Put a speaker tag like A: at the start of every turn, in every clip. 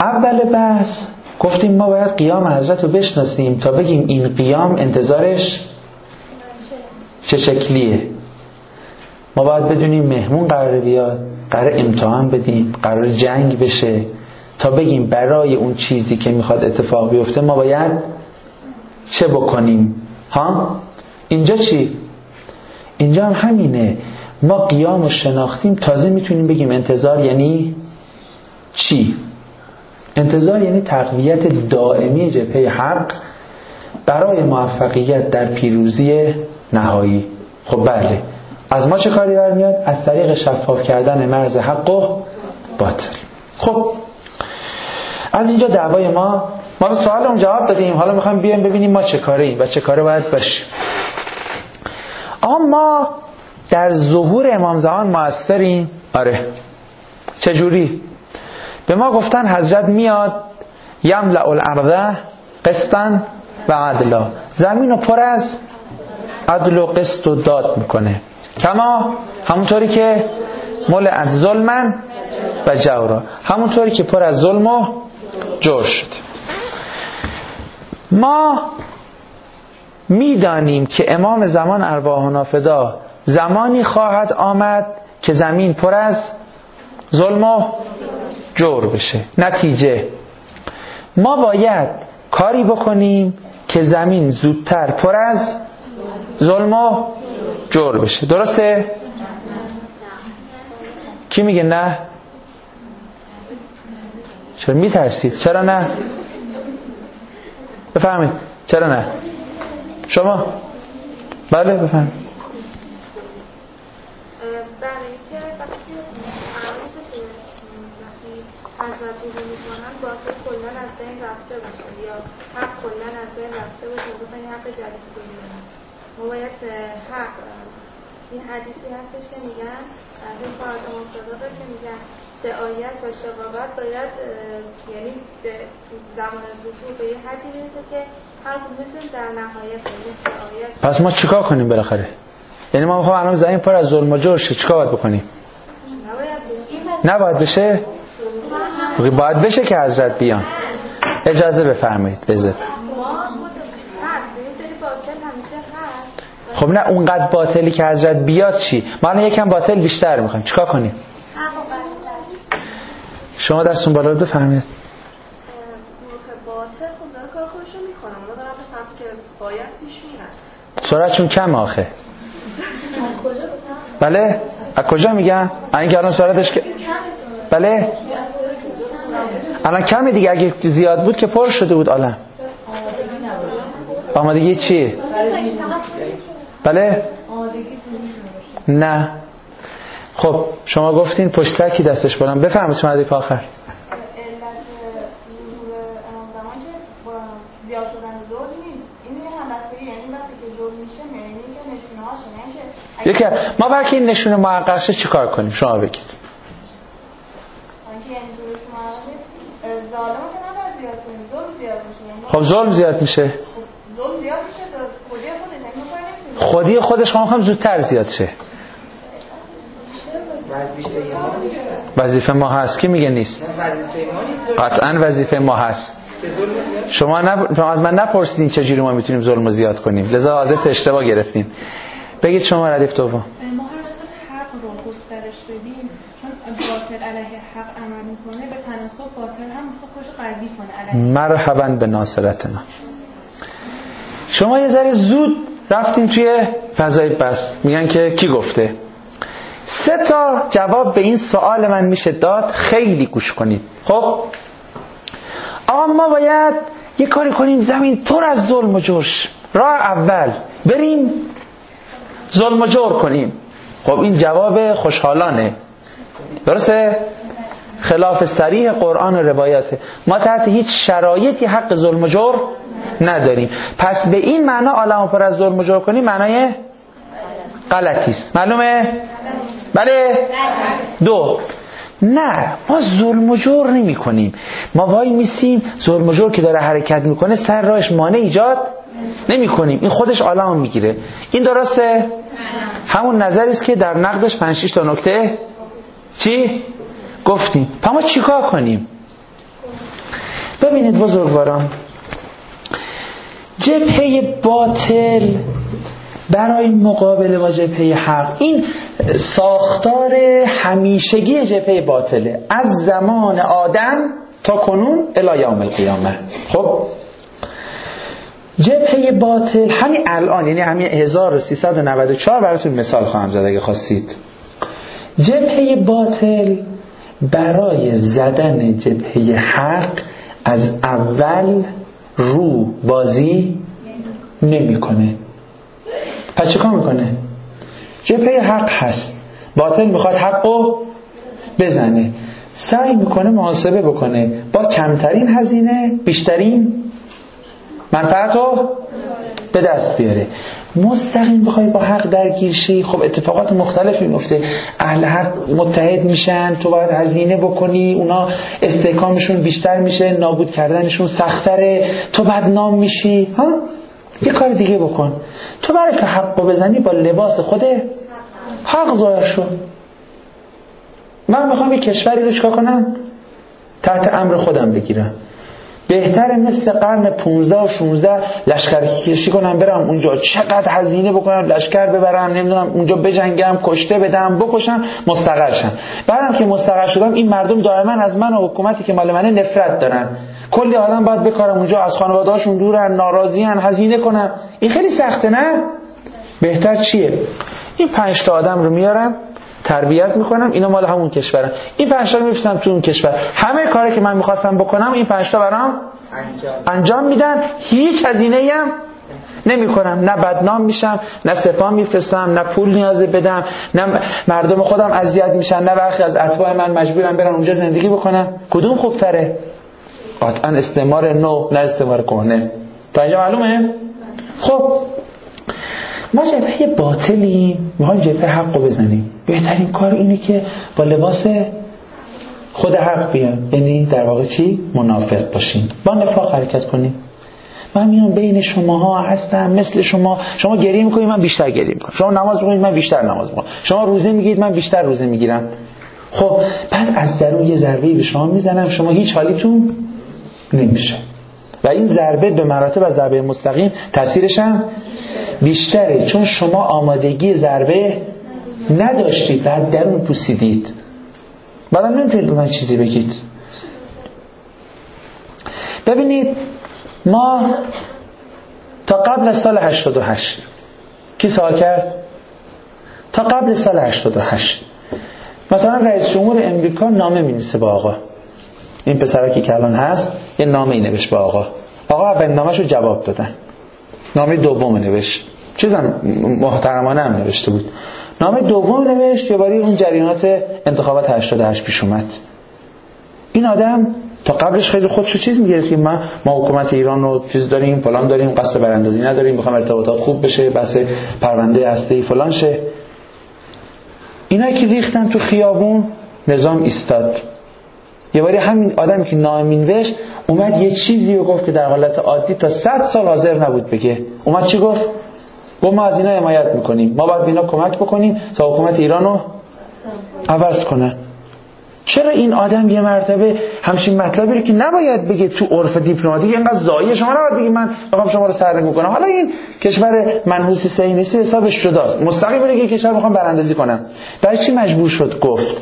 A: اول بحث گفتیم ما باید قیام حضرت رو بشناسیم تا بگیم این قیام انتظارش چه شکلیه. ما باید بدونیم مهمون قراره بیاد، قراره امتحان بدیم، قراره جنگ بشه، تا بگیم برای اون چیزی که میخواد اتفاق بیفته ما باید چه بکنیم. ها؟ اینجا چی؟ اینجا هم همینه. ما قیام رو شناختیم، تازه میتونیم بگیم انتظار یعنی چی. انتظار یعنی تقویت دائمی جبهه حق برای موفقیت در پیروزی نهایی. خب بله، از ما چه کاری برمیاد؟ از طریق شفاف کردن مرز حق و باطل. خب از اینجا دعوای ما به سوالمون جواب دادیم، حالا میخوایم بیایم ببینیم ما چه کاریم و چه کاره باید باشیم. ما در ظهور امام زمان موثریم. آره. چجوری؟ به ما گفتن حضرت میاد یملأ الارض قسطا و عدلا، زمین رو پر از عدل و قسط و داد میکنه. کما همونطوری که ملئت ظلما و جورا، همونطوری که پر از ظلم و جور شد. ما میدانیم که امام زمان ارواحنا فدا زمانی خواهد آمد که زمین پر از ظلم و جور بشه. نتیجه ما باید کاری بکنیم که زمین زودتر پر از ظلم و جور بشه. درسته؟ کی میگه نه؟ چرا میترسید؟ چرا نه؟ بفهمید چرا نه؟ شما؟ بله بفهمید.
B: حضرت رو میکنن باطل کلن از بین رفته باشه یا حق کلن از بین رفته باشه، بخواین حق جدید کنیم. ما باید حق، این حدیثی هستش که میگن این فاطمه مصدقه که میگن دعایت و شقاقت باید یعنی زمان ظهور به یه حدی میرسه که هر کدومشون در نهایت دعایت.
A: پس ما چیکار کنیم بالاخره؟ یعنی ما میخوام الان زمین پر از ظلم و جور شه، چیکار باید بکنیم؟ نباید بشه. باید بشه که حضرت بیان. اجازه بفرمایید. بذار. خب نه اونقدر باطلی که حضرت بیاد چی؟ ما الان یکم باطل بیشتر میخوایم. چیکار کنیم؟ شما دستون بالا رو بفرمایید.
B: باطل خب داره کار خودشو میکنه. اونا دارن به سمتی که باید پیش میرن.
A: سرعتشون کم آخه. بله؟ از کجا میگن؟ اینکه الان سرعتش که بله؟ الان کمی دیگه، اگه زیاد بود که پر شده بود عالم. آمادگی چیه؟ بله؟ نه. خب شما گفتین پشت سر کی دستش بالا؟ بفرمایید شما ردیف آخر. یکی ما برای که این نشونه محقق شه چی کار کنیم؟ شما بگید. خب ظلم زیاد میشه. خودی خودش ما هم زودتر زیاد شه. وظیفه ما هست. کی میگه نیست؟ قطعا وظیفه ما هست. شما از من نپرسیدین چجوری ما میتونیم ظلم زیاد کنیم، لذا آدرس اشتباه گرفتین. بگید شما ردیف دوم.
C: ما هر حق رو گسترش بدیم، چون باطل علیه حق عمل میکنه، به تناسب باطل هم میخواد خودشو قوی کنه علیه.
A: مرحبا به ناصرتنا. شما یه ذره زود رفتین توی فضای بس. میگن که کی گفته؟ 3 تا جواب به این سوال من میشه داد، خیلی گوش کنید. خب اما ما باید یه کاری کنیم زمین پر از ظلم و جور. راه اول بریم ظلم و جور کنیم. خب این جواب خوشحالانه، درسته؟ خلاف صریح قرآن و روایاته. ما تحت هیچ شرایطی حق ظلم و جور نداریم. پس به این معنا عالمو پر از ظلم و جور کنیم معنای غلطی است. معلومه؟ بله؟ 2 نه، ما ظلم و جور نمی کنیم. ما وای میسیم ظلم و جور که داره حرکت میکنه سر راهش مانع ایجاد نمی کنیم. این خودش عالمو میگیره. این درسته؟ همون نظری است که در نقدش 5-6 تا نکته چی گفتیم. پس ما چیکار کنیم؟ ببینید بزرگواران، جبهه باطل برای مقابله با جبهه حق، این ساختار همیشگی جبهه باطله از زمان آدم تا کنون الی یوم القیامه. خب جبهه باطل همین الان، یعنی همین 1394 براتون مثال خواهم زد اگه خواستید. جبهه باطل برای زدن جبهه حق از اول رو بازی نمیکنه. پس چه کار میکنه؟ جبهه حق هست، باطل میخواد حقو بزنه، سعی میکنه محاسبه بکنه با کمترین هزینه بیشترین منفعتو به دست بیاره. مستقیم بخوای با حق درگیر شی، خب اتفاقات مختلفی میفته. اهل حق متحد میشن، تو باید هزینه بکنی، اونا استحکامشون بیشتر میشه، نابود کردنشون سختره، تو بدنام میشی. یه کار دیگه بکن، تو برای که حقو بزنی با لباس خود حق ظاهر شد. من میخوام یه کشوری رو چکار کنم؟ تحت امر خودم بگیرم. بهتره مثل قرن 15 و 16 لشکر کشی کنم، برم اونجا چقدر هزینه بکنم، لشکر ببرم، نمیدونم اونجا بجنگم، کشته بدم، بکشم، مستقر شم. بعدم که مستقر شدم این مردم دائما از من و حکومتی که مال منه نفرت دارن، کلی آدم باید بکارم اونجا، از خانواده‌هاشون دورن، ناراضیان، هزینه کنم. این خیلی سخته نه؟ بهتر چیه؟ این 5 تا آدم رو میارم، تربیت میکنم، اینا مال همون کشورن، این 5 تا رو میفرستم تو اون کشور، همه کاری که من میخواستم بکنم این 5 تا برام انجام میدن، هیچ هزینه‌ای هم نمیکنم، نه بدنام میشم، نه سپاه میفرستم، نه پول نیازه بدم، نه مردم خودم اذیت میشن، نه برخی از اتباع من مجبورن برن اونجا زندگی بکنن. کدوم خوبتره؟ قطعا استعمار نو نه استعمار کهنه. تا اینجا معلومه؟ خب ما جبهه باطلیم، میخوایم جبهه حق رو بزنیم. بهترین کار اینه که با لباس خود حق بیام، یعنی در واقع چی؟ منافق باشیم، با نفاق حرکت کنیم. من میام بین شماها هستم، مثل شما گریه میکنید من بیشتر گریه میکنم، شما نماز میخونید من بیشتر نماز میخونم، شما روزه میگیرید من بیشتر روزه میگیرم. خب بعد از درون یه ضربه به شما میزنم، شما هیچ حالیتون نمیشه و این ضربه به مراتب از ضربه مستقیم تاثیرش هم بیشتره، چون شما آمادگی ضربه نداشتید، بعد درون پوسیدید. بعدم نمیتونید به من چیزی بگید. ببینید ما تا قبل از سال 88 کی سوال کرد؟ تا قبل سال 88 مثلا رئیس جمهور امریکا نامه می‌نویسه با آقا، این پسرکی که الان هست یه نامه نوشت با آقا اولین نامه‌شو جواب دادن، نامه دوم نوشت، چیزم محترمانه هم نوشته بود، نامه دوم نوشت یه باری اون جریانات انتخابات 88 پیش اومد. این آدم تا قبلش خیلی خودشو چیز میگرفت که ما حکومت ایران رو چیز داریم، فلان داریم، قصد براندازی نداریم، میخوام ارتباطات خوب بشه، بس پرونده هسته‌ای فلان شه. اینا که ریختن تو خیابون نظام ایستاد. یه باری همین آدمی که نامه نوشت اومد یه چیزی رو گفت که در حالت عادی تا 100 سال حاضر نبود بگه. اومد چی گفت؟ گفت ما از اینا حمایت میکنیم، ما باید به اینا کمک بکنیم تا حکومت ایران رو عوض کنن. چرا این آدم یه مرتبه همچین مطلبی رو که نباید بگه تو عرف دیپلماتیک اینقدر زایه، شما نباید بگید من بخوام شما رو سرنگون کنم، حالا این کشور منحوس صهیونیستی حسابش جداست، مستقیم بگه کشور میخوام براندازی کنم. برای چی مجبور شد گفت؟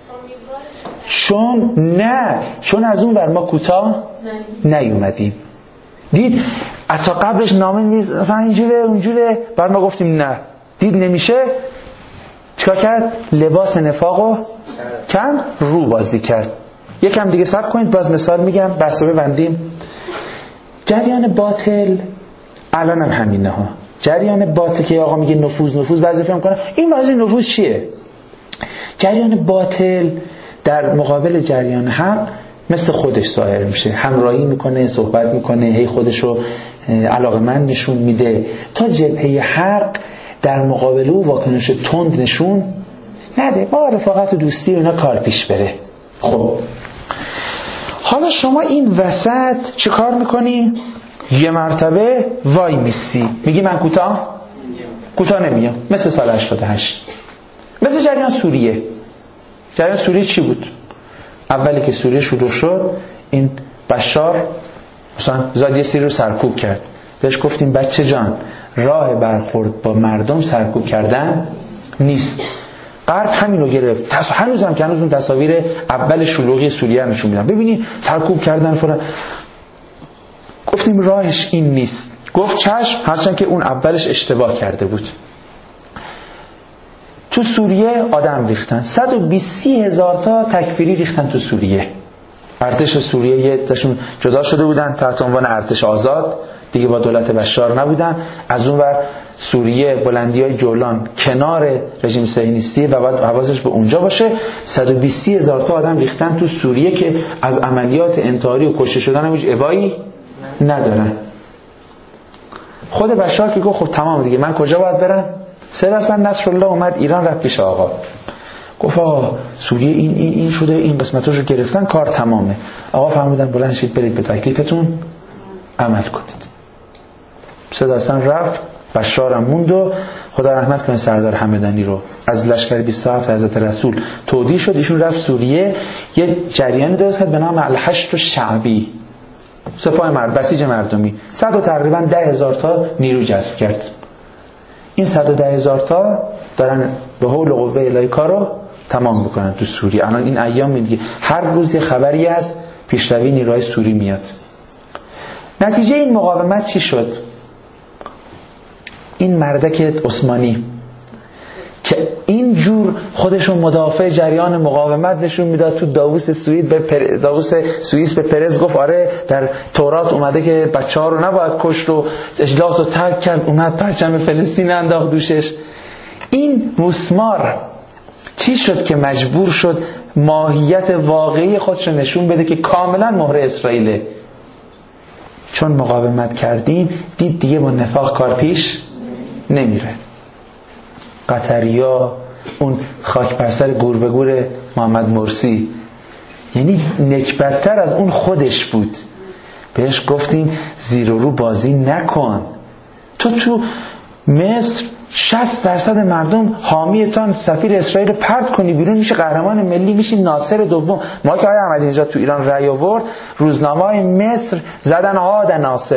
A: چون از اون ور ما کوتاه نیومدیم. دید تا قبلش نامه نیست مثلا اینجوره اونجوره، بعد ما گفتیم نه، دید نمیشه، چیکار کرد؟ لباس نفاقو کن رو بازی کرد. یکم دیگه صبر کنید، باز مثال میگم بحثو ببندیم. جریان باطل الان هم همینه ها، جریان باطل که آقا میگه نفوذ بعضی فهم کنه این واژه نفوذ چیه؟ جریان باطل در مقابل جریان حق مثل خودش ظاهر میشه، همراهی میکنه، صحبت میکنه، هی خودشو علاقمند نشون میده تا جبهه حق در مقابل او واکنش تند نشون نده، با رفاقت و دوستی و اینا کار پیش بره. خب حالا شما این وسط چه کار میکنی؟ یه مرتبه وای میستی، میگی من کوتاه نمیام، مثل سال 88، مثل جریان سوریه. جریان سوریه چی بود؟ اولی که سوریه شروع شد این بشار مثلا زاد یه سری رو سرکوب کرد، بهش گفتیم بچه جان راه برخورد با مردم سرکوب کردن نیست. غرب همین رو گرفت. هنوز اون تصاویر اول شلوغی سوریه نشون میدن، ببینید سرکوب کردن فلان. گفتیم راهش این نیست. گفت چشم، هرچند که اون اولش اشتباه کرده بود. تو سوریه آدم ریختن، 120,000 تا تکفیری ریختن تو سوریه. ارتش سوریه یه تاشون جدا شده بودن تحت عنوان ارتش آزاد، دیگه با دولت بشار نبودن. از اون ور سوریه بلندیای جولان کنار رژیم صهیونیستی و باید حواسش به اونجا باشه. 120,000 تا آدم ریختن تو سوریه که از عملیات انتحاری و کشته شدن هم هیچ ابایی ندارن. خود بشار که گفت خب تمام دیگه من کجا باید برم؟ سراسر نصرالله اومد ایران، رفت پیش آقا، گفت آقا سوریه این شده، این قسمتاشو گرفتن، کار تمامه. آقا فرمودن بلند شید برید به تکلیفتون عمل کنید. سراسر رفت، بشارم موند و خدا رحمت کنه سردار همدانی رو از لشکر 27 حضرت رسول تودیع شد. ایشون رفت سوریه، یه جریانی درست کرد به نام الحشد شعبی، سپاه بسیج مردمی. تقریبا 10,000 تا نیرو جذب کرد. این 110,000 تا دارن به حول و قوه الهی کارو تمام میکنن تو سوریه. الان این ایام دیگه هر روز یه خبری از پیشروی نیروهای سوری میاد. نتیجه این مقاومت چی شد؟ این مردک عثمانی که اینجور خودشون مدافع جریان مقاومت نشون میداد، تو داووس سوئیس به پرز گفت آره در تورات اومده که بچه‌ها رو نباید کشت و اجلاس رو ترک کرد، اومد پرچم فلسطین انداخت دوشش. این مسمار چی شد که مجبور شد ماهیت واقعی خودش رو نشون بده که کاملا مهر اسرائیله؟ چون مقاومت کردیم دید دیگه با نفاق کار پیش نمیره. قطریا، اون خاک بر سر گور به گور محمد مرسی، یعنی نکبت‌تر از اون خودش بود. بهش گفتیم زیر و رو بازی نکن. تو مصر 60% مردم حامیتان، سفیر اسرائیل پرت کنی بیرون، میشه قهرمان ملی، میشه ناصر دوم. ما که آقای احمدی نژاد تو ایران رأی آورد، روزنامه‌های مصر زدن عاد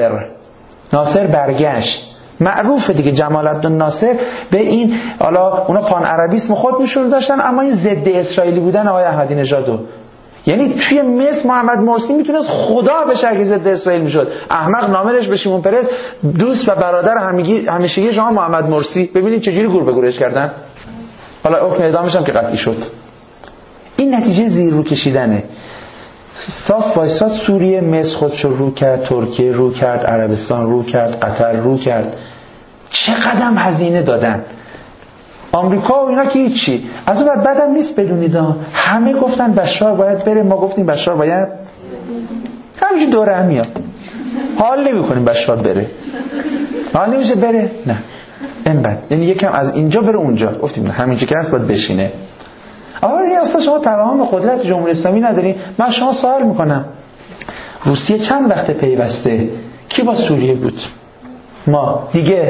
A: ناصر برگشت. معروفه دیگه جمال عبدالناصر به این، حالا اونا پان عربیسم خودشون داشتن اما این ضد اسرائیلی بودن آقای احمدی نژادو. یعنی توی مصر محمد مرسی میتونست خدا بشه اگه ضد اسرائیل میشد. احمق نامرش به شیمون پرس، دوست و برادر همیشگی شما محمد مرسی. ببینید چجوری گور به گورش کردن. حالا حکم اعدامش هم که قطعی شد. این نتیجه زیر رو کشیدنه. صاف وایساد سوریه، مصر خودشو رو کرد، ترکیه رو کرد، عربستان رو کرد، قطر رو کرد. چه قدم هزینه دادن. آمریکا و اینا که هیچی. از اون بعدم نیست بدونید همه گفتن بشار باید بره، ما گفتیم بشار باید همینجور دوره هم میاد. حال نمی کنیم بشار بره، حال نمیشه بره، نه اینقدر، یعنی یکم از اینجا بره اونجا. گفتیم همینجا که هست باید بشینه. آقا این اصلا شما توهم قدرت جمهوری اسلامی ندارین. من شما سوال میکنم روسیه چند وقت پیوسته کی با سوریه بود؟ ما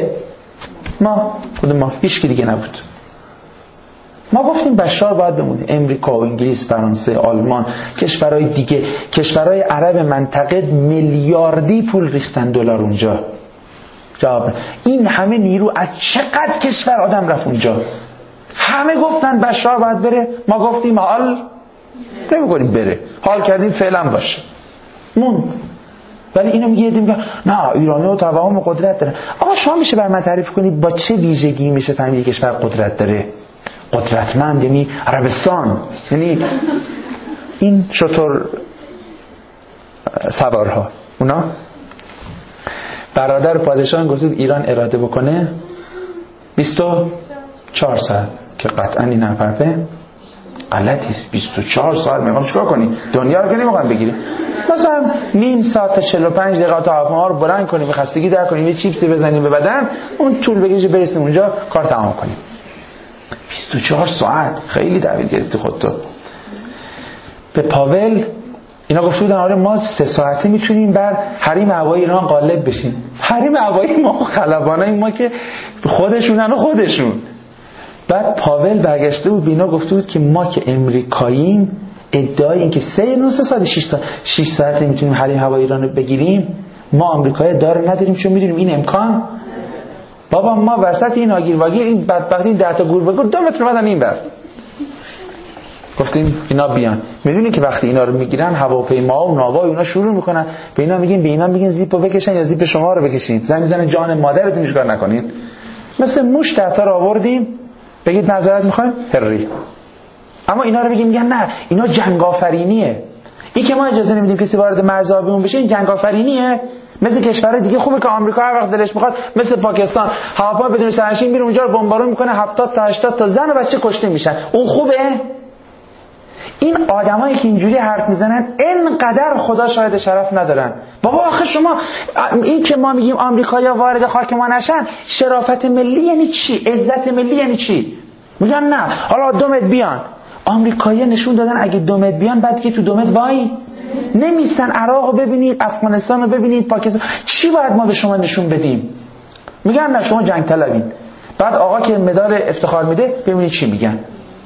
A: هیچ کی دیگه نبود. ما گفتیم بشار باید بمونه. امریکا و انگلیس، فرانسه، آلمان، کشورهای دیگه، کشورهای عرب منطقه میلیاردی پول ریختن دلار اونجا. جواب این همه نیرو از چقدر کشور آدم رفت اونجا؟ همه گفتن بشار باید بره، ما گفتیم حال نمی‌کنیم بره، حال کردیم فعلا باشه موند. ولی اینو میگه نه ایرانی‌ها توهم قدرت دارن. آقا شما میشه بر من تعریف کنید با چه ویژگی میشه فهمید کشور قدرت داره؟ قدرتمند یعنی عربستان، یعنی این شطور سوارها، اونا برادر پادشاه گفت ایران اراده بکنه 24 ساعت که قطعا این حرفه غلطیست. 24 ساعت میخوام چیکار کنی؟ دنیا رو که نمیخوام بگیری. مثلا نیم ساعت تا 45 دقیقه تا هواپیما رو بلند کنیم، خستگی در کنیم، یه چیپسی بزنیم به بدن، اون طول بکشه برسیم اونجا کار تمام کنیم. 24 ساعت خیلی دوید گرفتی خودتو. به پاول اینا گفته بودن آره ما 3 ساعته میتونیم بر حریم هوایی ایران غالب بشیم. حریم هوایی ما خلبانای ما که خودشونن و خودشون. بعد پاول برگشته بود بینا گفته بود که ما که امریکاییم ادعای این که 3 ساعت 6 ساعت میتونیم حریم هوای ایران رو بگیریم، ما آمریکایی داره نداریم چون میدونیم این امکان. بابا ما وسط این آگیر واگیر این بدبختی 10 تا گور بگور 2 متر اومدن این بر گفتیم اینا بیان. میدونی که وقتی اینا رو میگیرن هواپیما و ناوا اینا شروع میکنن به اینا میگن زیپو بکشن یا زیپ شما رو بکشین، زنگ جان مادرتون چیکار نکنین. مثل موش دفتر آوردیم بگید معذرت میخوایم هری. اما اینا رو میگن نه اینا جنگ آفرینیه، این که ما اجازه نمیدیم کسی وارد مرزآبیمون بشه این جنگ آفرینیه. مثل کشور دیگه خوبه که آمریکا هر وقت دلش میخواد مثل پاکستان هواپیما بدون سرنشین میره اونجا رو بمبارون میکنه، 70 تا 80 تا زن و بچه کشته میشن، اون خوبه؟ این آدمایی که اینجوری حرف میزنن اینقدر خدا شاهد شرف ندارن. بابا آخه شما این که ما میگیم آمریکایی‌ها وارد خاک ما نشن شرافت ملی یعنی چی؟ عزت ملی یعنی چی؟ میگن نه حالا 2 متر بیان. آمریکایی‌ها نشون دادن اگه 2 متر بیان بعد که تو 2 متر وای نمیستن. عراق رو ببینید، افغانستان رو ببینید، پاکستان. چی باید ما به شما نشون بدیم؟ میگن نه شما جنگ طلبین. بعد آقا که مدال افتخار میده ببینید چی میگن.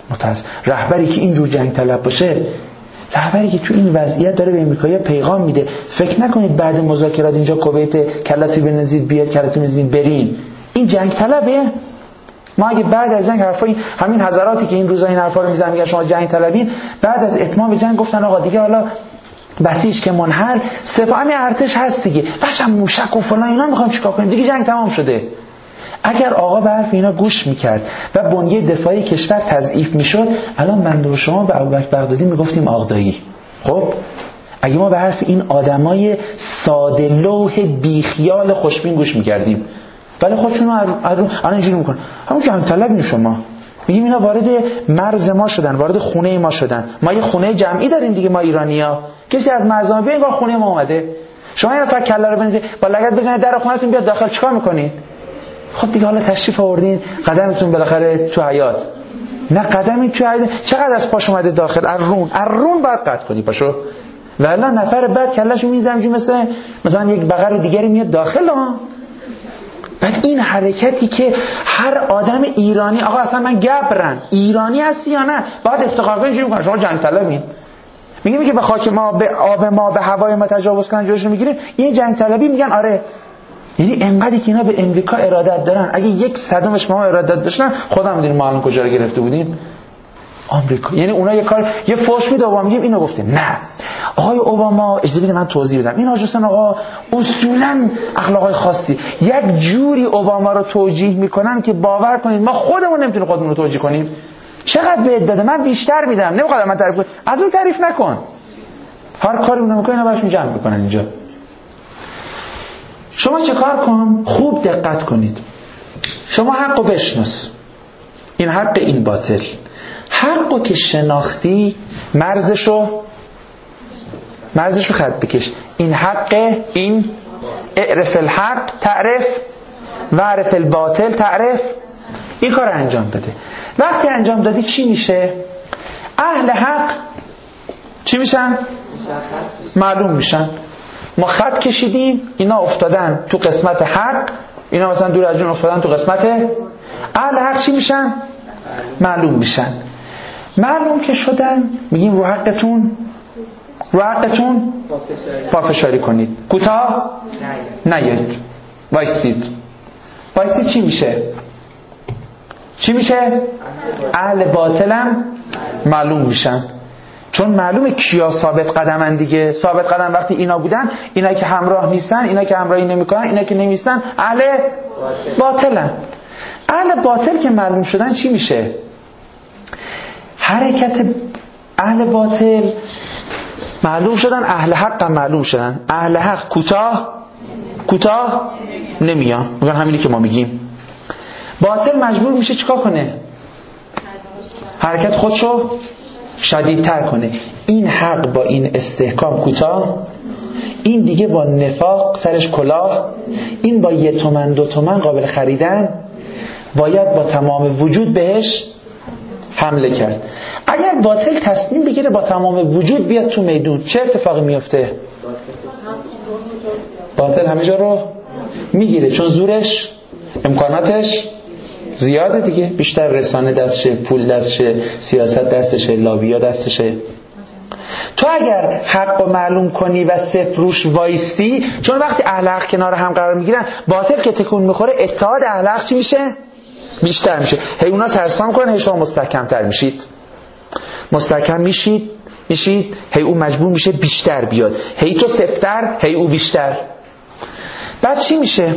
A: رهبری که اینجور جنگ طلب باشه، رهبری که تو این وضعیت داره به امریکایی‌ها پیغام میده فکر نکنید بعد مذاکرات اینجا کویت کلتی بنزید بیاد کلتی بنزید برین، این جنگ طلبه. ما اگه بعد از جنگ همین حضراتی که این روزا این حرفا رو میزنن میگن شما جنگ طلبین، بعد از اتمام جنگ گفتن آقا دیگه حالا بسیج که منحل سپاهی ارتش هست دیگه بچا موشک و فلان اینا میخوام چیکار کنیم دیگه جنگ تمام شده. اگر آقا به حرف اینا گوش میکرد و بنیه دفاعی کشور تضعیف میشد الان من و شما به ابوبکر بغدادی میگفتیم آغدایی. خب اگه ما به حرف این آدمای ساده لوح بیخیال خوشبین گوش میکردیم، ولی خودشون الان اینجوری میکنن همون جنگ طلبین. شما میگیم اینا وارد مرز ما شدن، وارد خونه ما شدن. ما یه خونه جمعی داریم دیگه، ما ایرانی‌ها. کسی از مرزا بیاد انگار خونه ما اومده. شما یه نفر کله رو بنزید با لگد بزنید در خونه‌تون بیاد داخل چیکار میکنین؟ خب دیگه حالا تشریف آوردین قدمتون بالاخره تو حیاط، نه قدمی تو حیاط چقدر از پاش اومده داخل. ارون باید قطع کنی پاشو، ولی نفر بعد کلهشو میزنم مثلا یک بقر دیگری میاد داخل ها. بعد این حرکتی که هر آدم ایرانی آقا اصلا من گبرن ایرانی هستی یا نه باید افتخار کنی چجوری میکنن شما جنگ طلبین. میگیم که به خاک ما به آب ما به هوای ما تجاوز کنن جلوشو میگیریم این جنگ طلبی. میگن آره یعنی انقدری که اینا به امریکا ارادت دارن، اگه 1/100 ما ارادت داشتن خودم میدونیم ما الان کجا رو گرفته بودیم. آمریکا یعنی اونا یه فوش میده اوباما میگیم اینو گفته. نه آقای اوباما اجازه بده من توضیح بدم، این حاجی آقا اصولا اخلاقای خاصی یک جوری اوباما رو توجیه میکنن که باور کنید ما خودمون نمیتونیم خودمون رو توجیه کنیم. چقدر بهت داده من بیشتر میدم، نمیخواد من تعریف کنم، از اون تعریف نکن. هر کاری اون میکنه اینا باش جمع میکنن اینجا. شما چه کار کن؟ خوب دقت کنید. شما حقو بشناس، این حق این باطل. حقو که شناختی مرزشو خط بکش. این حق، این اعرف الحق تعرف و اعرف الباطل تعرف. این کار انجام بده. وقتی انجام دادی چی میشه؟ اهل حق چی میشن؟ معلوم میشن. ما خط کشیدیم اینا افتادن تو قسمت حق، اینا مثلا دور از جون افتادن تو قسمت اهل حق. چی میشن؟ معلوم میشن. معلوم که شدن میگیم رو حقتون پافشاری کنید. کوتاه نیاید، وایسید. چی میشه؟ اهل باطلم معلوم میشن. چون معلومه کیا ثابت قدمن دیگه. ثابت قدم وقتی اینا بودن، اینا که همراه نیستن، اینا که همراهی نمیکنن، اینا که نمیستن اهل باطلن. اهل باطل که معلوم شدن چی میشه؟ حرکت اهل باطل معلوم شدن، اهل حق هم معلوم شدن. اهل حق کوتاه نمیان، میگن همینی که ما میگیم. باطل مجبور میشه چیکار کنه؟ حرکت خودشو شدیدتر کنه. این حق با این استحکام کوتاه، این دیگه با نفاق سرش کلاه، این با 1 تومن 2 تومن قابل خریدن، باید با تمام وجود بهش حمله کرد. اگر باطل تصمیم بگیره با تمام وجود بیاد تو میدون چه اتفاقی میفته؟ باطل همه جا رو میگیره، چون زورش امکاناتش زیاده دیگه. بیشتر رسانه دستشه، پول دستشه، سیاست دستشه، لابیا دستشه. تو اگر حق رو معلوم کنی و صفر روش وایستی، چون وقتی اهل حق کنار هم قرار میگیرن باطل که تکون میخوره اتحاد اهل حق چی میشه؟ بیشتر میشه. هی اونا ترسام کنن، هی شما مستحکمتر میشید، مستحکم میشید، هی او مجبور میشه بیشتر بیاد، هی تو صفرتر، هی او بیشتر. بعد چی میشه؟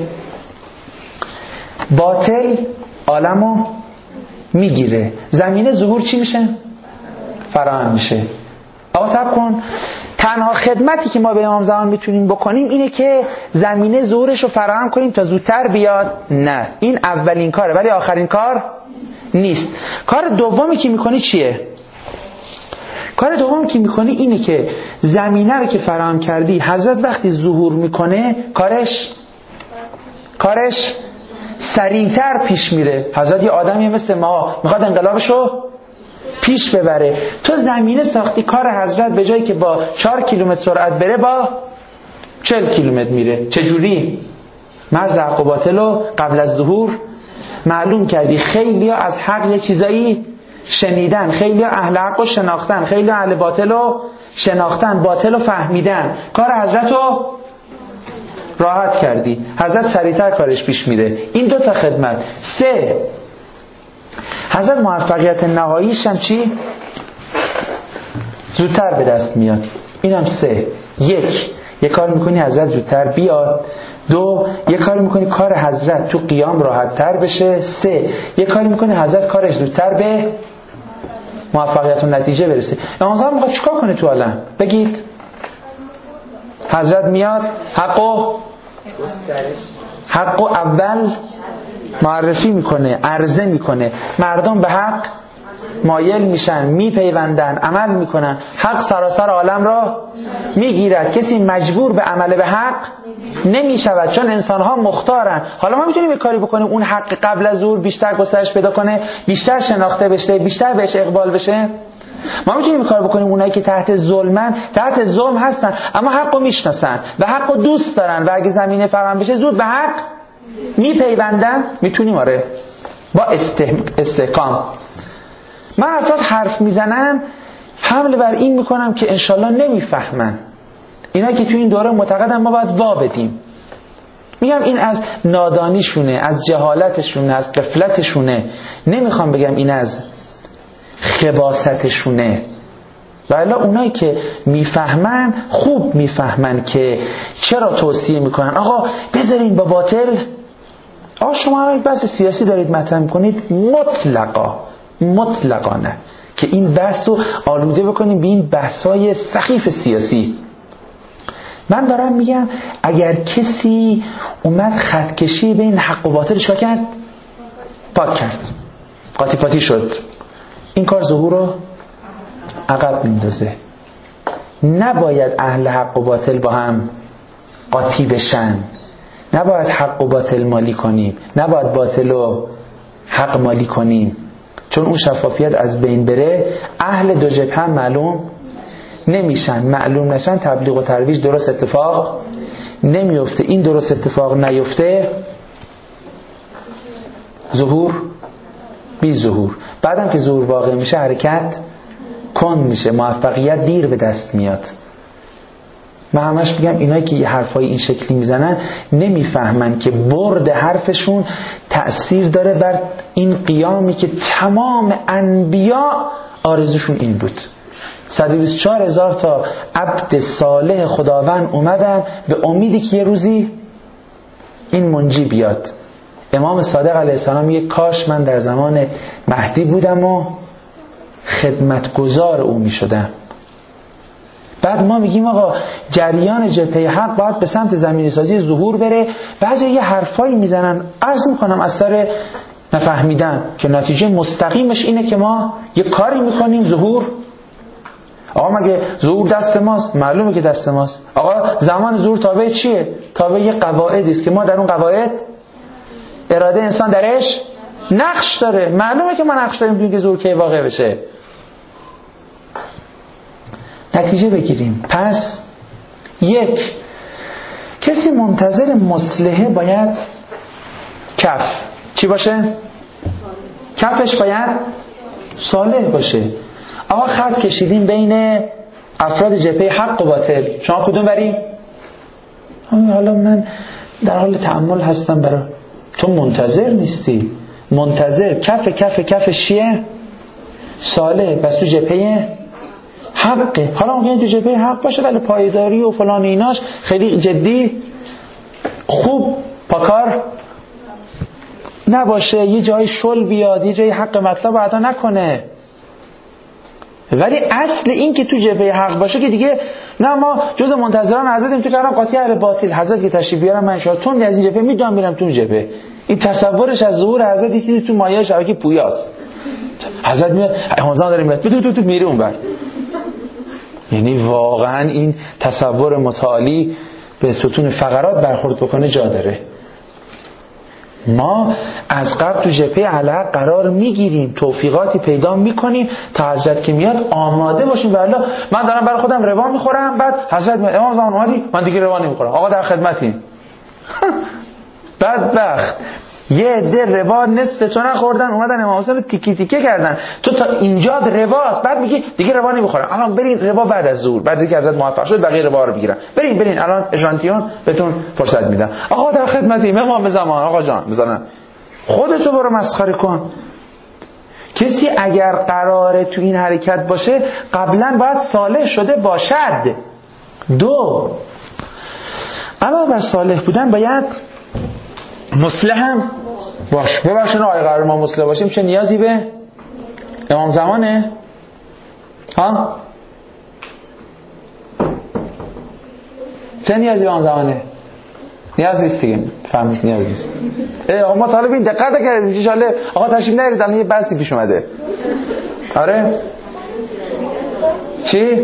A: باطل عالمو میگیره، زمینه ظهور چی میشه؟ فراهم میشه. آقا صبر کن، تنها خدمتی که ما به امام زمان میتونیم بکنیم اینه که زمینه ظهورش رو فراهم کنیم تا زودتر بیاد؟ نه، این اولین کاره ولی آخرین کار نیست. کار دومی که میکنی چیه؟ کار دومی که میکنی اینه که زمینه رو که فراهم کردی، حضرت وقتی ظهور میکنه کارش سریعتر پیش میره. حضرت یه آدمی مثل ما میخواد انقلابشو پیش ببره، تو زمینه ساختی کار حضرت به جایی که با 4 کیلومتر سرعت بره با 40 کیلومتر میره. چجوری؟ محض حق و باطل رو قبل از ظهور معلوم کردی. خیلی ها از حق یه چیزایی شنیدن، خیلی ها اهل حق رو شناختن، خیلی ها اهل باطل رو شناختن، باطل رو فهمیدن، کار حضرت رو راحت کردی، حضرت سریعتر کارش پیش میره. این 2 تا خدمت. 3 حضرت موفقیت نهاییش هم چی؟ زودتر به دست میاد. اینم 3. 1 یه کار میکنی حضرت زودتر بیاد. 2 یه کاری میکنی کار حضرت تو قیام راحت تر بشه. 3 یه کاری میکنی حضرت کارش زودتر به موفقیت و نتیجه برسه. امام زمان میخواد چیکار کنه تو عالم؟ بگید. حضرت میاد حقو اول معرفی میکنه، عرضه میکنه، مردم به حق مایل میشن، میپیوندن، عمل میکنن، حق سراسر عالم را میگیرد، کسی مجبور به عمل به حق نمیشود چون انسانها مختارن. حالا ما میتونیم یه کاری بکنیم اون حق قبل از ظهور بیشتر گسترش پیدا کنه، بیشتر شناخته بشه، بیشتر بهش اقبال بشه؟ ما میتونیم کار بکنیم اونایی که تحت ظلمن، تحت ظلم هستن اما حقو میشناسن و حقو دوست دارن و اگه زمینه فراهم بشه زود به حق میپیوندن؟ میتونیم. آره، با استحکام. من افراد حرف میزنم حمله بر این میکنم که انشالله نمیفهمن. اینا که تو این دوره معتقدن ما باید وا بدیم. میگم این از نادانیشونه، از جهالتشونه، از غفلتشونه. نمیخوام بگم این از خباستشونه. ولی اونایی که میفهمن خوب میفهمن که چرا توصیه میکنن آقا بذارین با باطل. آقا شما هم بحث سیاسی دارید مطرح میکنید، مطلقا نه که این بحث رو آلوده بکنیم به این بحثای سخیف سیاسی. من دارم میگم اگر کسی اومد خطکشی بین حق و باطل چیکار کرد؟ پاک کرد، قاطی پاتی شد، این کار ظهور رو عقب میندازه. نباید اهل حق و باطل با هم قاطی بشن، نباید حق و باطل مالی کنیم، نباید باطل و حق مالی کنیم، چون اون شفافیت از بین بره اهل دو جبهه هم معلوم نمیشن. معلوم نشن تبلیغ و ترویج درست اتفاق نمیفته. این درست اتفاق نیفته ظهور بی ظهور. بعدم که ظهور واقع میشه حرکت کند میشه، موفقیت دیر به دست میاد. من همش میگم اینایی که حرفای این شکلی میزنن نمیفهمن که برد حرفشون تأثیر داره بر این قیامی که تمام انبیا آرزوشون این بود. 124,000 تا عبد صالح خداوند اومدن به امیدی که یه روزی این منجی بیاد. امام صادق علیه السلام میگه کاش من در زمان مهدی بودم و خدمتگزار او میشدم. بعد ما میگیم آقا جریان جبهه حق باید به سمت زمینی سازی ظهور بره. بعضی یه حرفایی میزنن، عرض میکنم از سر نفهمیدن، که نتیجه مستقیمش اینه که ما یه کاری میکنیم ظهور. آقا مگه ظهور دست ماست؟ معلومه که دست ماست. آقا زمان ظهور تابع چیه؟ تابع یه قواعدی است که ما در اون قواعد اراده انسان درش نقش داره. معلومه که ما نقش داریم توی که ظهور کی واقع بشه. نتیجه بگیریم. پس 1 کسی منتظر مصلحه باید کف چی باشه؟ کفش باید صالح باشه. آقا خط کشیدیم بین افراد جبهه حق و باطل. شما کدوم بری؟ حالا من در حال تأمل هستم. برای تو منتظر نیستی، منتظر کف شیعه صالح بس تو جبهه حقه. حالا ممکنه تو جبهه حق باشه ولی پایداری و فلان ایناش خیلی جدی خوب پاکار نباشه، یه جای شل بیاد، یه جای حق مطلب ادا نکنه. ولی اصل این که تو جبهه حق باشه که دیگه نه ما جز منتظران حضرتیم، تو کردم قاطی اهل باطل، حضرت که تشریف بیارم من شاتون از این جبهه میدونم میرم تو جبهه. این تصورش از ظهور حضرت یه چیزی تو مایه شبکه پویاست. حضرت میاد امام زمان داره میاد تو میره اونور. یعنی واقعا این تصور متعالی به ستون فقرات برخورد بکنه جا داره. ما از قبل تو جبهه علق قرار میگیریم، توفیقاتی پیدا میکنیم تا حضرت که میاد آماده باشیم. والله من دارم برای خودم روا میخورم، بعد حضرت میاد امام زمان اومدی، من دیگه روا نمیخورم، آقا در خدمتیم. بدبخت یه عده روا نصف تو نخوردن، اومدن امام حسین رو تیکه تیکه کردن، تو تا اینجا رواست، بعد میگی دیگه روا نمیخورم. الان برین روا بعد از ظهر، بعد اینکه حضرت موفق شد بقیه روا رو بگیرن، برین الان اشانتیون بهتون فرصت میدم. آقا در خدمتیم امام زمان، آقا جان بزنن خودتو برو مسخره کن. کسی اگر قراره تو این حرکت باشه قبلا باید صالح شده باشد. دو، علاوه بر صالح بودن باید مصلح هم باش. ببخشید آقای قرار ما مصلح باشیم چه نیازی به امام زمانه؟ ها؟ چه نیازی به امام زمانه؟ نیاز نیست دیگه. فهمید نیاز نیست. آقا ما طالب این دقت کردیم ان شاءالله آقا تشریف نیارید الان یه بحثی پیش اومده. آره؟ چی؟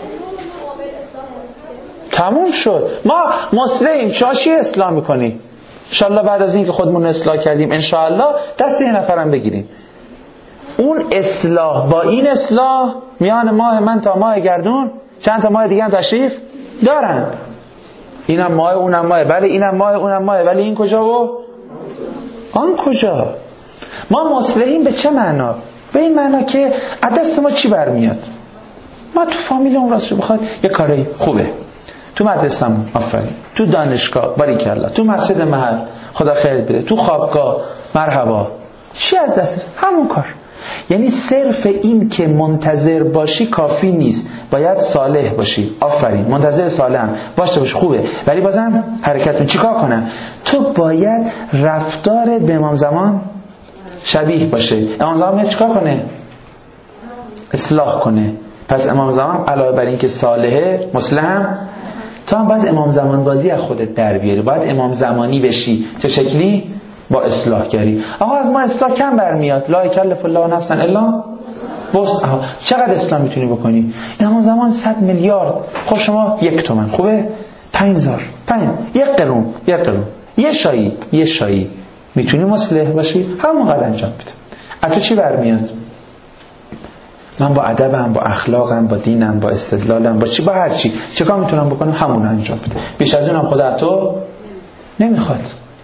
A: تموم شد. ما مصلحیم، چاشی اصلاح میکنیم. انشاءالله بعد از این که خودمون اصلاح کردیم انشاءالله دست یه نفرم بگیریم. اون اصلاح با این اصلاح میان ماه من تا ماه گردون چند تا ماه دیگه هم تشریف دارن. اینم ماه اونم ماه، بله اینم ماه اونم ماه، ولی این کجا و آن کجا؟ ما مصلحیم به چه معنا؟ به این معنا که از دست ما چی برمیاد؟ ما تو فامیل اون راست رو بخواد یه کاری خوبه، تو مدرسه‌مون آفرین، تو دانشگاه باریکلا، تو مسجد محل خدا خیر بده، تو خوابگاه مرحبا، چی از دست همون کار. یعنی صرف این که منتظر باشی کافی نیست، باید صالح باشی. آفرین، منتظر صالح هم باشه باش خوبه، ولی بازم حرکتون چیکار کنم؟ تو باید رفتار به امام زمان شبیه باشه. امام زمان میاد چیکار کنه؟ اصلاح کنه. پس امام زمان علاوه بر این که صالحه مصلح هم تا هم باید امام زمان بازی از خودت در بیاری، باید امام زمانی بشی. چه شکلی؟ با اصلاح گری. آقا از ما اصلاح کم برمیاد، لا یکلف الله نفسا الا وسعها. چقدر اصلاح میتونی بکنی؟ امام زمان 100 میلیارد، خب شما 1 تومن خوبه؟ 5000 1 قرون یه شایی میتونی مصلح باشی، همونقدر انجام بده. از تو چی برمیاد؟ من با ادبم، با اخلاقم، با دینم، با استدلالم، با هر چی چیکار میتونم بکنم همون انجام بده. بیش از اونم خدا تو نمیخواد.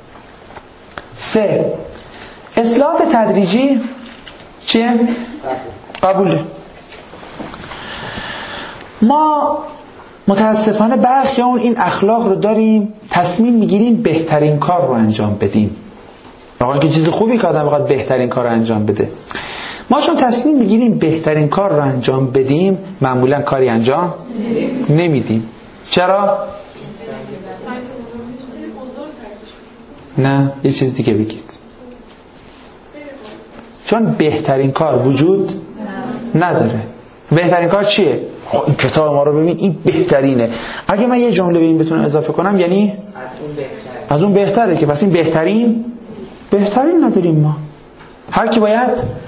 A: 3. اصلاحات تدریجی چیه؟ قبوله. ما متاسفانه برخی اون این اخلاق رو داریم، تصمیم میگیریم بهترین کار رو انجام بدیم. واقعا که چیز خوبی که آدم بخواد بهترین کار رو انجام بده. ما چون تصمیم میگیریم بهترین کار رو انجام بدیم معمولا کاری انجام نمیدیم. چرا؟ نه یه چیز دیگه بگید. چون بهترین کار وجود نداره. بهترین کار چیه؟ این کتاب ما رو ببین این بهترینه. اگه من یه جمله به این بتونم اضافه کنم یعنی از اون بهتره، که پس این بهترین نداریم ما. هر کی باید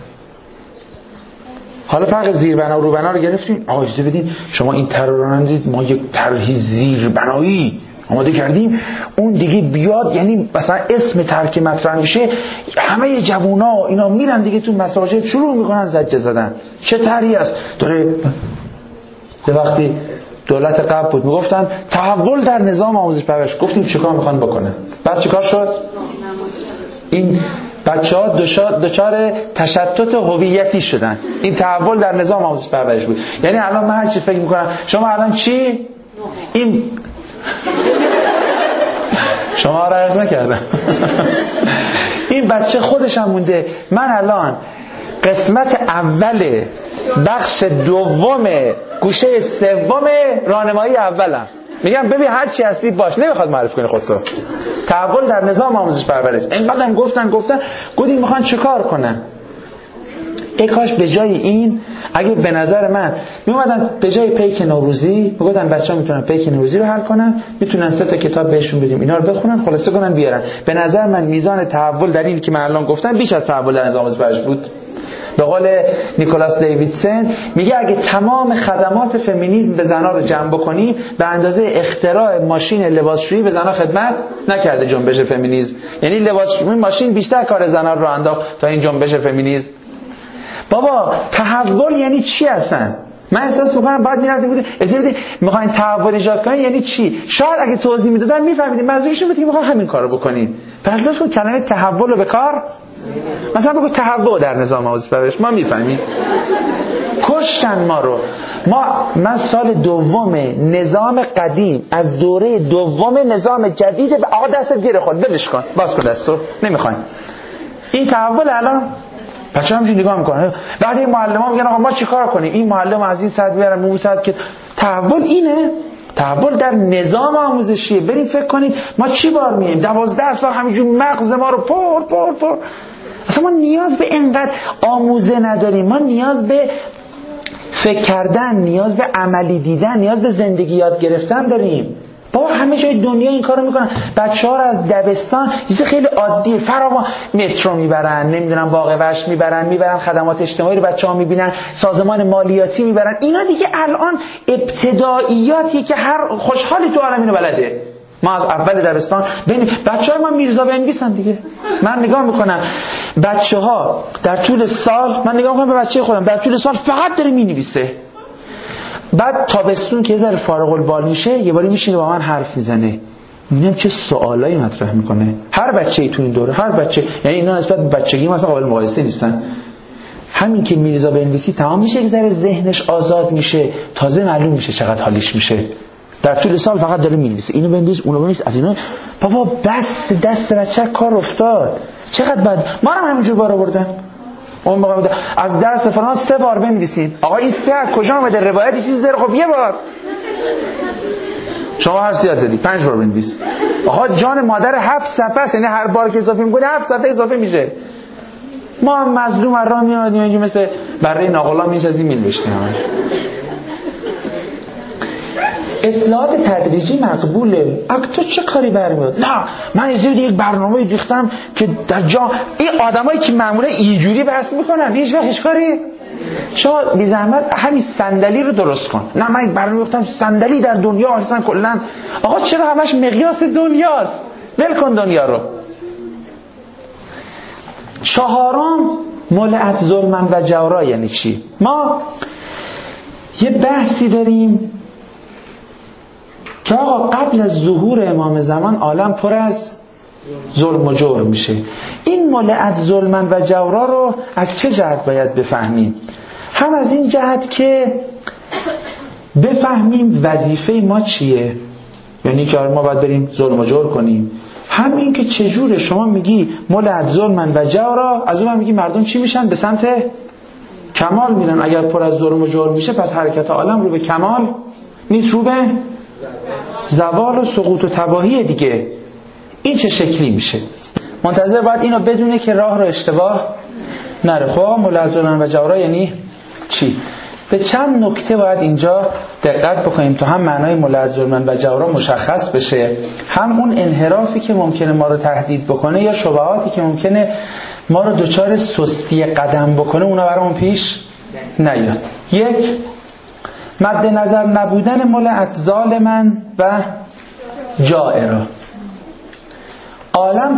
A: حالا فرق زیربنا و روبنا رو گرفتیم. آقا اجازه بدین شما این طرح رو ندید، ما یک طرح زیربنایی آماده کردیم، اون دیگه بیاد یعنی مثلا اسم ترک مطرح میشه همه جوونا اینا میرن دیگه تو مساجد شروع میکنن زجه زدن. چه طرحی است داره؟ وقتی دولت قبل بود میگفتن تحول در نظام آموزش پرورش، گفتیم چیکار میخوان بکنن، بعد چیکار شد؟ این بچه‌ها دچار تشتت هویتی شدن. این تحول در نظام آموزش پرورش بود. یعنی الان من هر چی فکر می‌کنم شما الان چی؟ این شما را عرض نکردم. این بچه خودش هم مونده. من الان قسمت اول بخش دوم گوشه سوم راهنمایی اولم. میگم ببین هر چی هستی باش، نمیخواد معرفی کنی خودتو. تحول در نظام آموزش پرورش. اینقدرم گفتن گفتین میخوان چیکار کنن؟ ای کاش به جای این، اگه به نظر من میومدن به جای پیک نوروزی میگفتن بچه‌ها میتونن پیک نوروزی رو حل کنن، میتونن 3 تا کتاب بهشون بدیم اینا رو بخونن خلاصه کنن بیارن. به نظر من میزان تحول در این که من الان گفتم بیش از تحول در نظام آموزش پرورش بود. به قول نیکولاس دیویدسن میگه اگه تمام خدمات فمینیسم به زنها رو جمع بکنیم به اندازه اختراع ماشین لباسشویی به زنها خدمت نکرده جنبش فمینیسم. یعنی لباسشویی ماشین بیشتر کار زنها رو انداخت تا این جنبش فمینیسم. بابا تحول یعنی چی اصلا؟ من احساس میکنم باید میرفتیم میخواین تحول ایجاد کنین یعنی چی؟ شاید اگه توضیح میدادن میفهمیدیم منظورشون بود که میخوان همین کارو بکنین. پس کن کلمه تحول رو به کار مثلا بگو تحول در نظام آموزش پرورش ما میفهمیم. کشتن ما رو. من سال دوم نظام قدیم از دوره دوم نظام جدید به آقا دست گیر خود بلش کن باز کن دستو نمیخوایم. این تحول الان بچه‌ها همینجوری نگاه میکنن. بعد این معلم‌ها میگن آقا ما چیکار کنیم؟ این معلم از این سطح میارن اون سطح که تحول اینه. تحول در نظام آموزشیه. بریم فکر کنید ما چی بار میایم 12 سال همینجور مغز ما رو پر اصلا ما نیاز به اینقدر آموزه نداریم. ما نیاز به فکر کردن، نیاز به عملی دیدن، نیاز به زندگی یاد گرفتن داریم. بابا همه جای دنیا این کارو میکنن. بچه‌ها رو از دبستان چیز خیلی عادی فراوان مترو میبرن، نمیدونم باغ وحش میبرن خدمات اجتماعی رو بچه‌ها میبینن، سازمان مالیاتی میبرن. اینا دیگه الان ابتداییاتی که هر خوشحالی تو عالم اینو بلده. ما از اول دبستان ببین بچه‌های ما میرزا بنویسن دیگه. من نگاه میکنم بچه‌ها در طول سال، من نگاه میکنم به بچه خودم در طول سال فقط داره مینویسه. بعد تابستون که یه ذره فارغ البال میشه یه باری میشینه با من حرف میزنه، میبینم چه سوالایی مطرح میکنه. هر بچه‌ای تو این دوره، هر بچه، یعنی اینا نسبت به بچگی مثلا قابل مقایسه نیستن. همین که میرزا بنویسی تمام میشه، یه ذره ذهنش آزاد میشه، تازه معلوم میشه چقدر حالیش میشه. در طول سال فقط داره مینویسه، اینو بنویس اونو بنویس، از اینا. بابا بس دست بچه کار افتاد. چقدر بد ما هم همینجور بار آوردن. اون موقع از درس فلان 3 بار بنویسین. آقا این 3 کجا اومده؟ روایت چیزی داره؟ خب یه بار. شما هر سیاست زدی 5 بار بنویس. آقا جان مادر 7 صفحه است، یعنی هر بار که اضافه می‌کنی 7 صفحه اضافه میشه. ما هم مظلوم راه میادیم اینجوری مثل برای ناقلا می‌نشستیم می‌نوشتیم. اصلاحات تدریجی مقبوله. اگه تو چه کاری برمیاد؟ نه من یک برنامه ریختم که در جا این آدمایی که معمولا اینجوری بحث میکنن هیچ وقت هیچ کاری شما بی زحمت همین صندلی رو درست کن. نه من برنامه ریختم صندلی در دنیا اصلا کلا. آقا چرا همش مقیاس دنیاست؟ ول کن دنیا رو. 4 مولعت ظلمن و جورا یعنی چی؟ ما یه بحثی داریم که آقا قبل از ظهور امام زمان عالم پر از ظلم و جور میشه. این مولعت ظلمن و جورا رو از چه جهت باید بفهمیم؟ هم از این جهت که بفهمیم وظیفه ما چیه، یعنی که ما باید بریم ظلم و جور کنیم. هم این که چجوره شما میگی مولعت ظلمن و جورا، از اون میگی مردم چی میشن؟ به سمت کمال میرن. اگر پر از ظلم و جور میشه پس حرکت عالم رو به کمال نیست، رو به زوال و سقوط و تباهی دیگه. این چه شکلی میشه؟ منتظر باید اینو بدونه که راه رو اشتباه نره. خب مولعت ظلمن و جورا یعنی چی؟ به چند نکته باید اینجا دقت بکنیم تا هم معنای مولعت ظلمن و جورا مشخص بشه، هم اون انحرافی که ممکنه ما رو تهدید بکنه یا شبهاتی که ممکنه ما رو دچار سستی قدم بکنه اونا برامون پیش نیاد. 1 مد نظر نبودن مولعت ظالمن و جائرا. عالم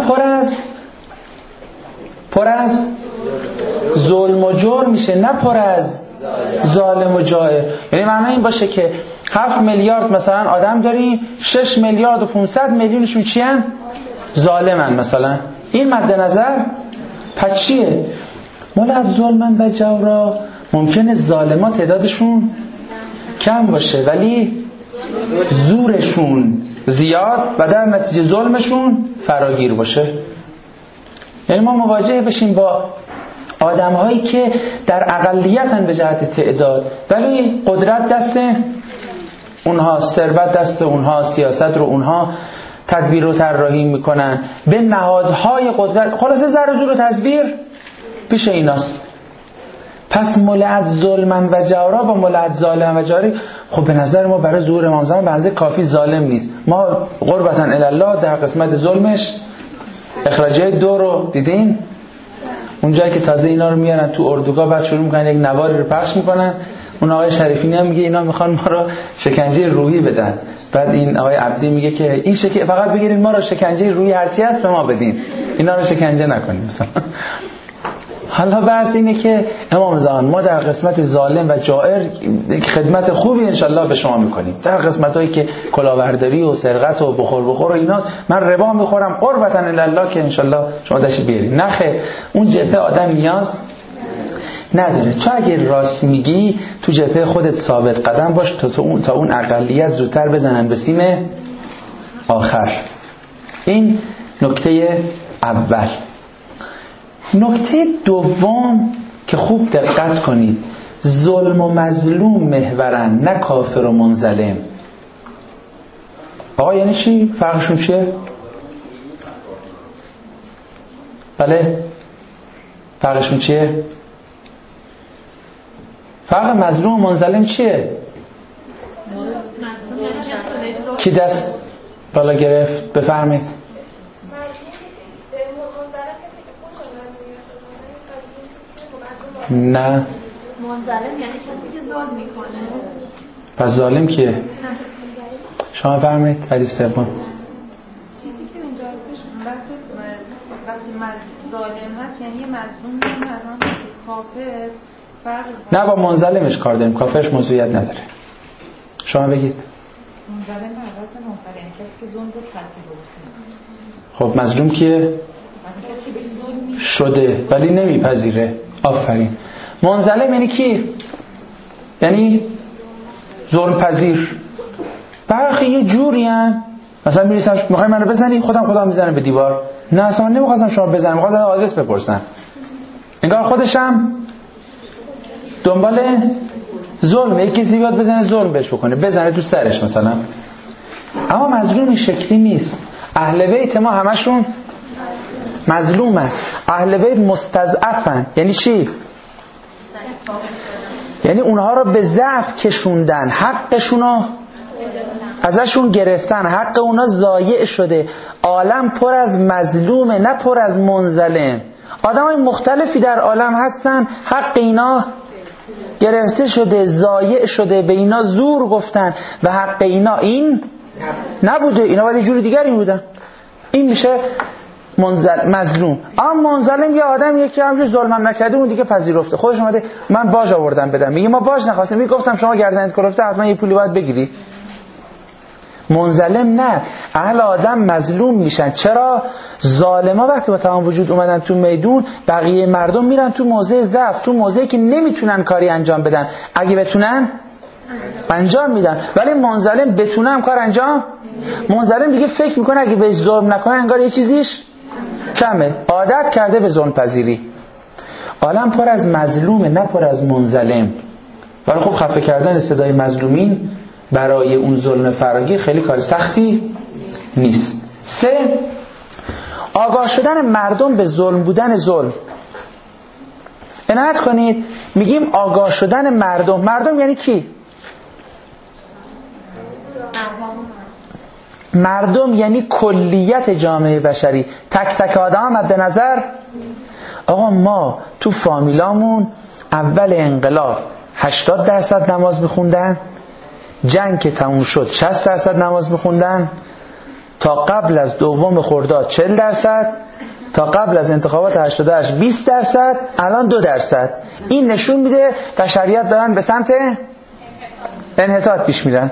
A: پر از ظلم و جور میشه، نه پر از ظالم و جائر. یعنی معنی این باشه که 7 میلیارد مثلا آدم داریم، 6 میلیارد و 500 میلیونشون چی هن؟ ظالمن مثلا. این مد نظر پس چیه؟ ملعت ظلمن و جورا، ممکنه ظالما تعدادشون کم باشه ولی زورشون زیاد و در نتیجه ظلمشون فراگیر باشه. یعنی ما مواجه بشیم با آدم‌هایی که در اقلیتن به جهت تعداد ولی قدرت دست اونها، ثروت دست اونها، سیاست رو اونها تدبیر و طراحی میکنن، به نهادهای قدرت، خلاصه زر و زور و تزویر پیش ایناست. پس ملعت ظلمن و جورا با ملعت ظالم و جاری، خب به نظر ما برای ظهور امام زمان به اندازه کافی ظالم نیست. ما قربتاً الله در قسمت ظلمش اخراجیه 2 رو دیدین؟ اونجایی که تازه اینا رو میارن تو اردوگاه بعد شروع میکنن یک نواری رو پخش میکنن، اون آقای شریفینی هم میگه اینا میخوان ما رو شکنجه روحی بدن. بعد این آقای عبدی میگه که این فقط بگیرید ما رو شکنجه روحی هرچی هست به ما بدین، اینا رو شکنجه نکنید مثلا. حالا بحث اینه که امام زمان ما در قسمت ظالم و جائر خدمت خوبی انشالله به شما میکنیم. در قسمتایی که کلاهبرداری و سرقت و بخور و اینا من ربا میخورم قربتاً الله که انشالله شما داشتی بیارید. نخه اون جبهه آدم نیاز نداره. تو اگه راست میگی تو جبهه خودت ثابت قدم باش تا اون اقلیت زودتر بزنن به سیم آخر. این نکته اول. نکته دوم که خوب دقت کنید، ظلم و مظلوم محورن نه کافر و منظلم. آقا یعنی چی؟ فرقشون چیه؟ بله فرقشون چیه؟ فرق مظلوم و منظلم چیه؟ کی دست بالا گرفت؟ بفرمایید. نه
B: منظلم یعنی کسی که ظلم میکنه.
A: پس ظالم کیه؟ شما فرمایید حدیث سوم.
C: چیزی که اینجا هستش وقتی ظالم هست یعنی مظلوم مثلا کافر فرق
A: نه با منظلمش کار داریم، کافرش موضوعیت نداره. شما بگید.
C: منظلم عوض منظلم کسی که ظلم رو پذیرفته.
A: خب مظلوم کیه؟ شده ولی نمیپذیره. آفرین. منظلم یعنی کی؟ یعنی ظلم پذیر. برخی یه جوری ان مثلا میرسم میخوای منو بزنی خودم میزنم به دیوار. نه اصلا نمیخواستم شما بزنم، میخواستم آدرس بپرسم. انگار خودشم دنبال ظلم، یکی کسی بیاد بزنه ظلم بهش بکنه، بزنه تو سرش مثلا. اما مظلوم این شکلی نیست. اهل بیت ما همشون مظلومن. اهل بیت مستضعفن. یعنی چی؟ یعنی اونها رو به ضعف کشوندن، حقشونو ازشون گرفتن، حق اونا ضایع شده. عالم پر از مظلومه نه پر از منظلم. آدمای مختلفی در عالم هستن، حق اینا گرفته شده، ضایع شده، به اینا زور گفتن و حق اینا این نبوده، اینا باید یه جور دیگری بودن. این میشه مظلوم. اما منظلم یه آدمیه که همینجور ظلمم نکرده اون دیگه پذیرفته، خودش اومده من باج آوردم بدم، میگه ما باج نخواستیم، میگفتم شما گردنت کلفته حتما یه پولی باید بگیری. منظلم نه. اهل آدم مظلوم میشن. چرا؟ ظالما وقتی با تمام وجود اومدن تو میدون، بقیه مردم میرن تو موضع ضعف، تو موضعی که نمیتونن کاری انجام بدن. اگه بتونن انجام میدن، ولی منظلم بتونه هم کار انجام. منظلم دیگه فکر میکنه اگه بهش ظلم نکنه انگار یه چیزیش کمه، عادت کرده به ظلم پذیری. عالم پر از مظلومه نه پر از منظلم. ولی خب خفه کردن صدای مظلومین برای اون ظلم فراگیر خیلی کار سختی نیست. 3. آگاه شدن مردم به ظلم بودن ظلم. عنایت کنید، میگیم آگاه شدن مردم. مردم یعنی کی؟ مردم یعنی کلیت جامعه بشری، تک تک آدم مد نظر. آقا ما تو فامیلامون اول انقلاب 80% نماز میخوندن، جنگ که تموم شد 60% نماز میخوندن، تا قبل از 2 خرداد 40%، تا قبل از انتخابات 88 20%، الان 2%. این نشون میده بشریت دارن به سمت انحطاط پیش میرن.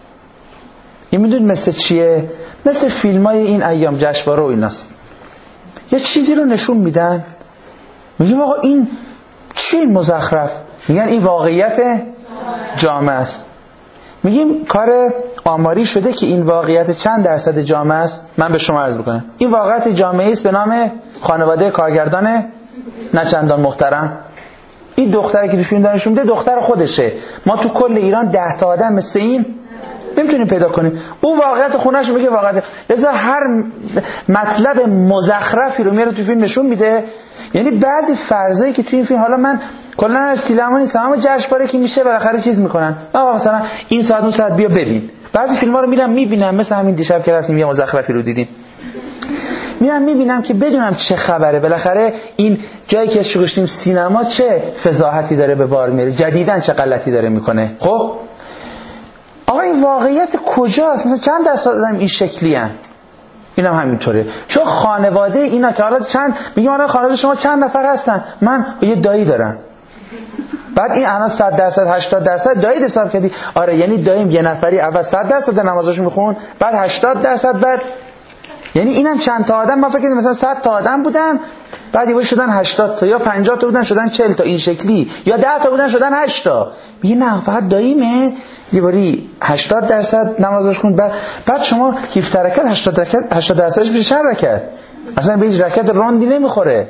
A: این میدونید مثل چیه؟ مثل فیلمای این ایام جشنواره و ایناست. یه چیزی رو نشون میدن، میگیم آقا این چی مزخرف، میگن این واقعیت جامعه است. میگیم کار آماری شده که این واقعیت چند درصد جامعه است. من به شما عرض بکنم این واقعیت جامعه است به نام خانواده کارگردان نه چندان محترم. این دختری که تو فیلم داره نشون میده دختر خودشه. ما تو کل ایران 10 تا آدم مثل این نمیتونیم پیدا کنیم. اون واقعیت خونه‌اش میگه واقعیت. لذا هر مطلب مزخرفی رو میاره تو فیلم نشون میده. یعنی بعضی فرضایی که تو این فیلم، حالا من کلا از سینما نیستم اما جشنواره که میشه بالاخره چیز میکنن، آقا مثلا این ساعت اون ساعت بیا ببین. بعضی فیلم‌ها رو میبینم مثل همین دیشب که رفتیم یه مزخرفی رو دیدیم، میبینم که بدونم چه خبره، بالاخره این جایی که گذاشتیم سینما چه فضاحتی داره به بار میاره، جدیداً چه غلطی داره میکنه. خب آقا این واقعیت کجاست؟ مثلا چند درصد آدم این شکلی ان؟ اینم همینطوره. چون خانواده اینا که حالا چند میگم آره خانواده شما چند نفر هستن؟ من یه دایی دارم. بعد این الان 100% 80% دایی حساب کردی؟ آره یعنی داییم یه نفری اول 100% نمازش میخون، بعد 80%، بعد یعنی اینم چند تا آدم، ما فکر کنیم مثلا 100 تا آدم بودن، بعد یهو شدن 80 تا یا 50 تا بودن شدن 40 تا این شکلی، یا 10 تا بودن شدن 8 تا. میگه نه فقط داییمه زیباری 80% نمازش خوند. بعد شما 17 رکعت 80%ش میشه 4 رکعت، اصلا به هیچ رکعت راندی نمیخوره.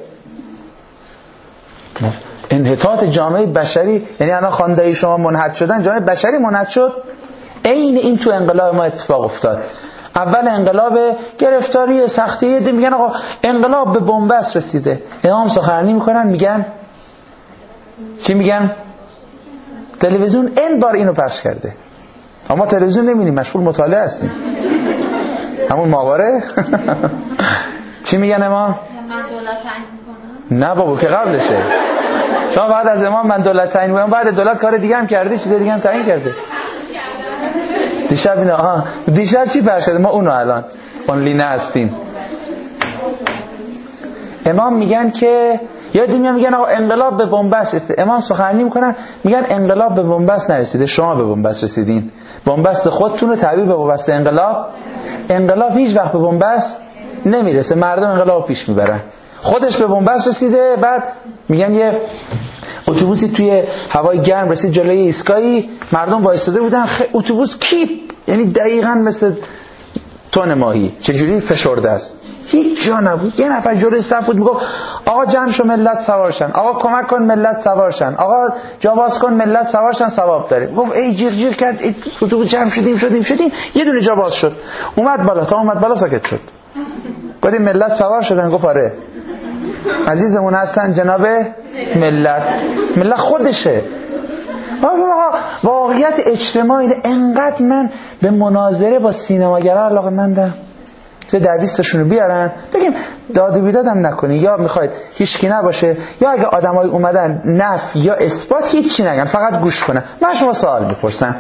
A: انحطاط جامعه بشری، یعنی الان خاندایی شما منحط شدن، جامعه بشری منحط شد. عین این تو انقلاب ما اتفاق افتاد. اول انقلاب گرفتاری سختی، میگن آقا انقلاب به بنبست رسیده. امام سخنرانی میکنن میگن چی میگن؟ تلویزیون این بار اینو پخش کرده. اما تلویزیون نمیبینیم، مشغول مطالعه هستیم. همون ماواره. چی میگن امام؟
B: من دولت تعیین میکنم.
A: نه بابا که قبلشه. شما بعد از امام من دولت تعیین میکنم، بعد دولت کار دیگه هم کرده، چیز دیگه هم تعیین کرده. دیشب اینا دیشب چی پخش شده؟ ما اونو الان آنلاین هستیم. امام میگن که یادم میگن آقا انقلاب به بنبست رسید. امام سخنرانی میکنن میگن انقلاب به بنبست نرسیده، شما به بنبست رسیدین. بنبست خودتون رو تعبیر به بنبست انقلاب هیچ وقت به بنبست نمیرسه، مردم انقلاب پیش میبرن. خودش به بنبست رسیده. بعد میگن یه اتوبوسی توی هوای گرم رسید جلوی ایستگاهی، مردم وایساده بودن، اتوبوس کیپ، یعنی دقیقاً مثل تن ماهی چجوری فشرده است، هیچ جا نبود. یه نفر جلوی صف بود میگفت آقا جمع شو ملت سوارشن، آقا کمک کن ملت سوارشن، آقا جا باز کن ملت سوارشن، ثواب داره. گفت ای جیر کرد، اتوبوس جمع شدیم یه دونه جا باز شد، اومد بالا ساکت شد. گفتیم ملت سوار شدن؟ گفت آره عزیزمون هستن جناب ملت خودشه. واقعیت اجتماعی انقدر من به مناظره با سینماگرا علاقه مندم، چه در 20 رو بیارن بگیم داد و بیدادم نکنی، یا میخواید هیچکی نباشه، یا اگه آدمای اومدن نفی یا اثبات هیچی نگن، فقط گوش کنن. من شما سوال بپرسم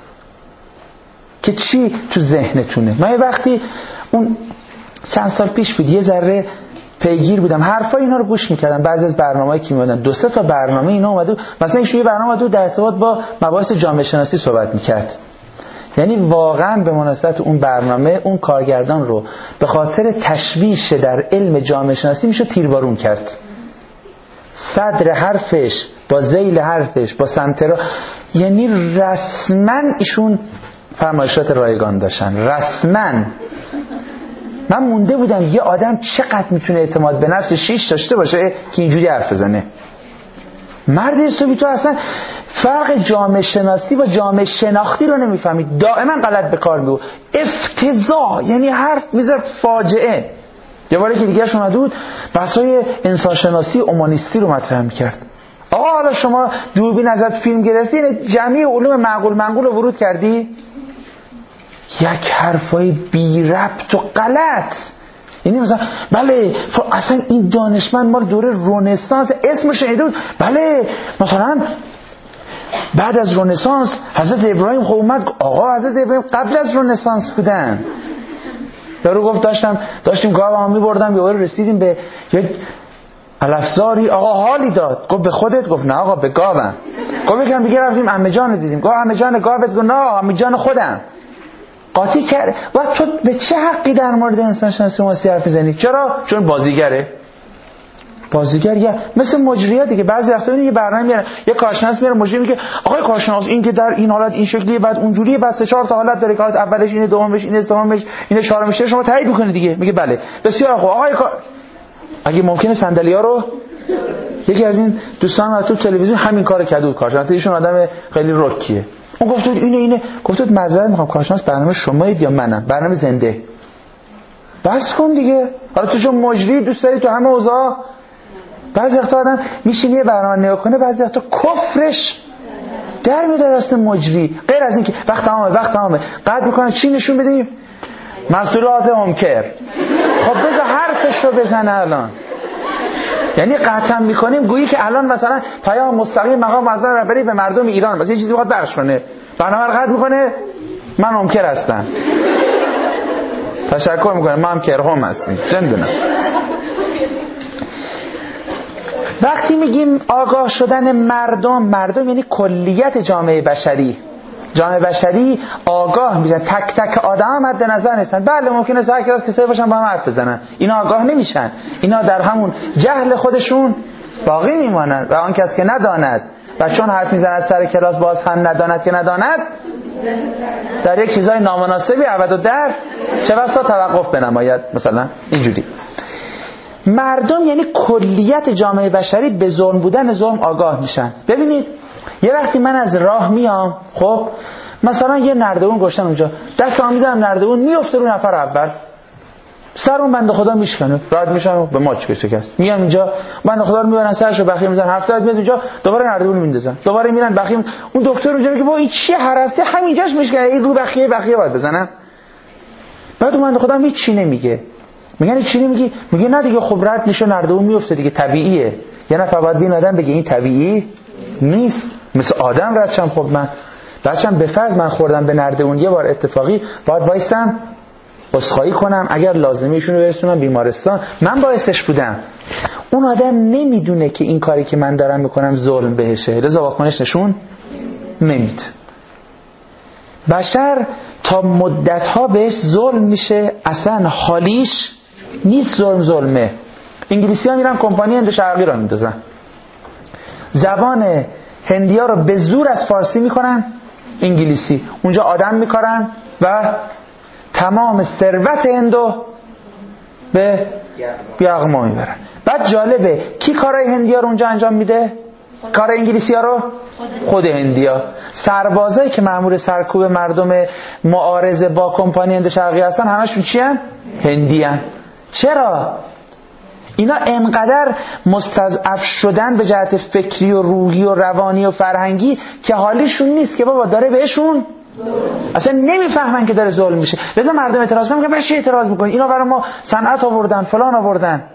A: که چی تو ذهنتونه. من یه وقتی اون چند سال پیش بود یه ذره پیگیر بودم، حرفای اینا رو گوش میکردم. بعضی از برنامه‌ای که میادن 2-3 تا برنامه اینا اومد، مثلا یه برنامه اومد در ارتباط با مباحث جامعه شناسی صحبت میکرد. یعنی واقعا به مناسبت اون برنامه اون کارگردان رو به خاطر تشویش در علم جامعه شناسی میشه تیربارون کرد. صدر حرفش با ذیل حرفش با سمترا، یعنی رسما ایشون فرمایشات رایگان داشتن رسما. من مونده بودم یه آدم چقدر میتونه اعتماد به نفس شیش داشته باشه که اینجوری حرف بزنه. مرد حسابی تو اصلا فرق جامعه شناسی با جامعه شناختی رو نمیفهمید، دائما غلط به کار میگو، افتضاح، یعنی حرف میذار فاجعه. یه باره که دیگرش اومده بود بحثای انسان شناسی اومانیستی رو مطرح میکرد. آقا حالا شما دوربین ازت فیلم گرفتی، جمعی علوم معقول منقول رو ورود کردی؟ یک حرفای بی ربط و غلط. یعنی مثلا بله اصلا این دانشمند مال دوره رنسانس اسمش شنیده بود، بله مثلا بعد از رنسانس حضرت ابراهیم خب اومد. آقا حضرت ابراهیم قبل از رنسانس بودن. یارو گفت داشتیم گاو هم می‌بردم، یهو رسیدیم به یک الافزاری، آقا حالی داد. گفت به خودت؟ گفت نه آقا به گاوم. گفت یکم دیگه رفتیم عمه جان رو دیدیم. گفت عمه جان گاوت؟ گفت نه عمه جان خودم. قاطی کرد. و تو به چه حقی در مورد انسان شناسی ماسی حرف میزنی؟ چرا؟ چون بازیگره. بازیگر مثل مجریه دیگه. بعضی وقتا یه برنامه میارن، یه کارشناس میاره مجری میگه آقای کارشناس این که در این حالت این شکلیه، بعد اونجوریه، بعد 3-4 تا حالت داره که اولش اینه، دومش اینه، سومش اینه، چهارمش شما تایید میکنید دیگه. میگه بله بسیار خوب آقای اگه ممکنه صندلی‌ها رو یکی از این دوستان ما تو تلویزیون همین کارو کرد بود کارشناس، ایشون آدم خیلی رکیه. اون گفت اینه گفت معذرت میخوام کارشناس برنامه شمایید یا منم؟ برنامه زنده. بس کن دیگه. حالا تو چون مجری دوست داری تو همه اوضاع. بعضی وقتا آدم میشینه یه برنامه نگاه کنه، بعضی وقتا کفرش در میاد دست مجری. غیر از این که وقت تمامه قطع میکنه چی نشون بدیم؟ مسئولات همکر. خب بذار حرفش رو بزنه الان. یعنی قطعا میکنیم گویی که الان مثلا پیام مستقیم مقام معظم رهبری به مردم ایران مثلا یه چیزی بخواد بخش کنه، برنامه رو قطع میکنه من همکر هستم. تشکر میکنم ما هم کرهم هستیم. نمیدونم. وقتی میگیم آگاه شدن مردم یعنی کلیت جامعه بشری. جامعه بشری آگاه میشن، تک تک آدم مد نظر نیستن. بله ممکنه سر کلاس کسایی باشن با هم حرف بزنن، اینا آگاه نمیشن، اینا در همون جهل خودشون باقی میمانن. و آن کس که نداند و چون حرف میزند سر کلاس باز هم نداند که نداند، در یک چیزای نامناسبی ابد در چه بسا توقف بنماید. مثلا اینجوری مردم یعنی کلیت جامعه بشری به ظلم بودن ظلم آگاه میشن. ببینید یه وقتی من از راه میام، خب مثلا یه نردبون گشتم اونجا، دستم میذارم نردبون میفته رو نفر اول، سر اون بنده خدا میشکنه، راحت میشم به ماچ شکست. میام اینجا بنده خدا رو میبرن سرشو بخیه میزنن 70 میاد اونجا دوباره نردبون میندازن، دوباره میرن بخیه. اون دکتر اونجا میگه با این چیه هر هفته همینجاش میشکنه، این رو بخیه باید بزنن. بعد اون بنده خدا هیچ چی نمیگه. میگن چی نمیگی؟ میگه نه دیگه خب رد میشه نردبون میفته دیگه، طبیعیه. یه نفر باید بین آدم بگه این طبیعی نیست، مثل آدم ردشم. خب من بچم به فرض من خوردم به نردبون یه بار اتفاقی، باید وایسم عذرخواهی کنم، اگر لازمه ایشونو برسونم بیمارستان، من باعثش بودم. اون آدم نمیدونه که این کاری که من دارم میکنم ظلم بهشه، لذا واکنش نشون نمیده. بشر تا مدت‌ها بهش ظلم میشه، اصلا حالیش نیست ظلمه. انگلیسی‌ها میرن کمپانی هند شرقی را میندازن، زبان هندی‌ها رو به زور از فارسی میکنن انگلیسی، اونجا آدم میکارن و تمام ثروت هندو به یغما میبرن. بعد جالبه کی کارهای هندی‌ها رو اونجا انجام میده؟ کار انگلیسی‌ها رو خود هندی‌ها. سربازایی که مأمور سرکوب مردم معارضه با کمپانی هند شرقی هستن همشون چی هن؟ هندی هن. چرا؟ اینا انقدر مستضعف شدن به جهت فکری و روحی و روانی و فرهنگی که حالیشون نیست که بابا داره بهشون اصلا نمیفهمن که داره ظلم میشه. لذا مردم اعتراض میکنن، میگن چی اعتراض میکنین؟ اینا برای ما صنعت آوردن، فلان آوردن.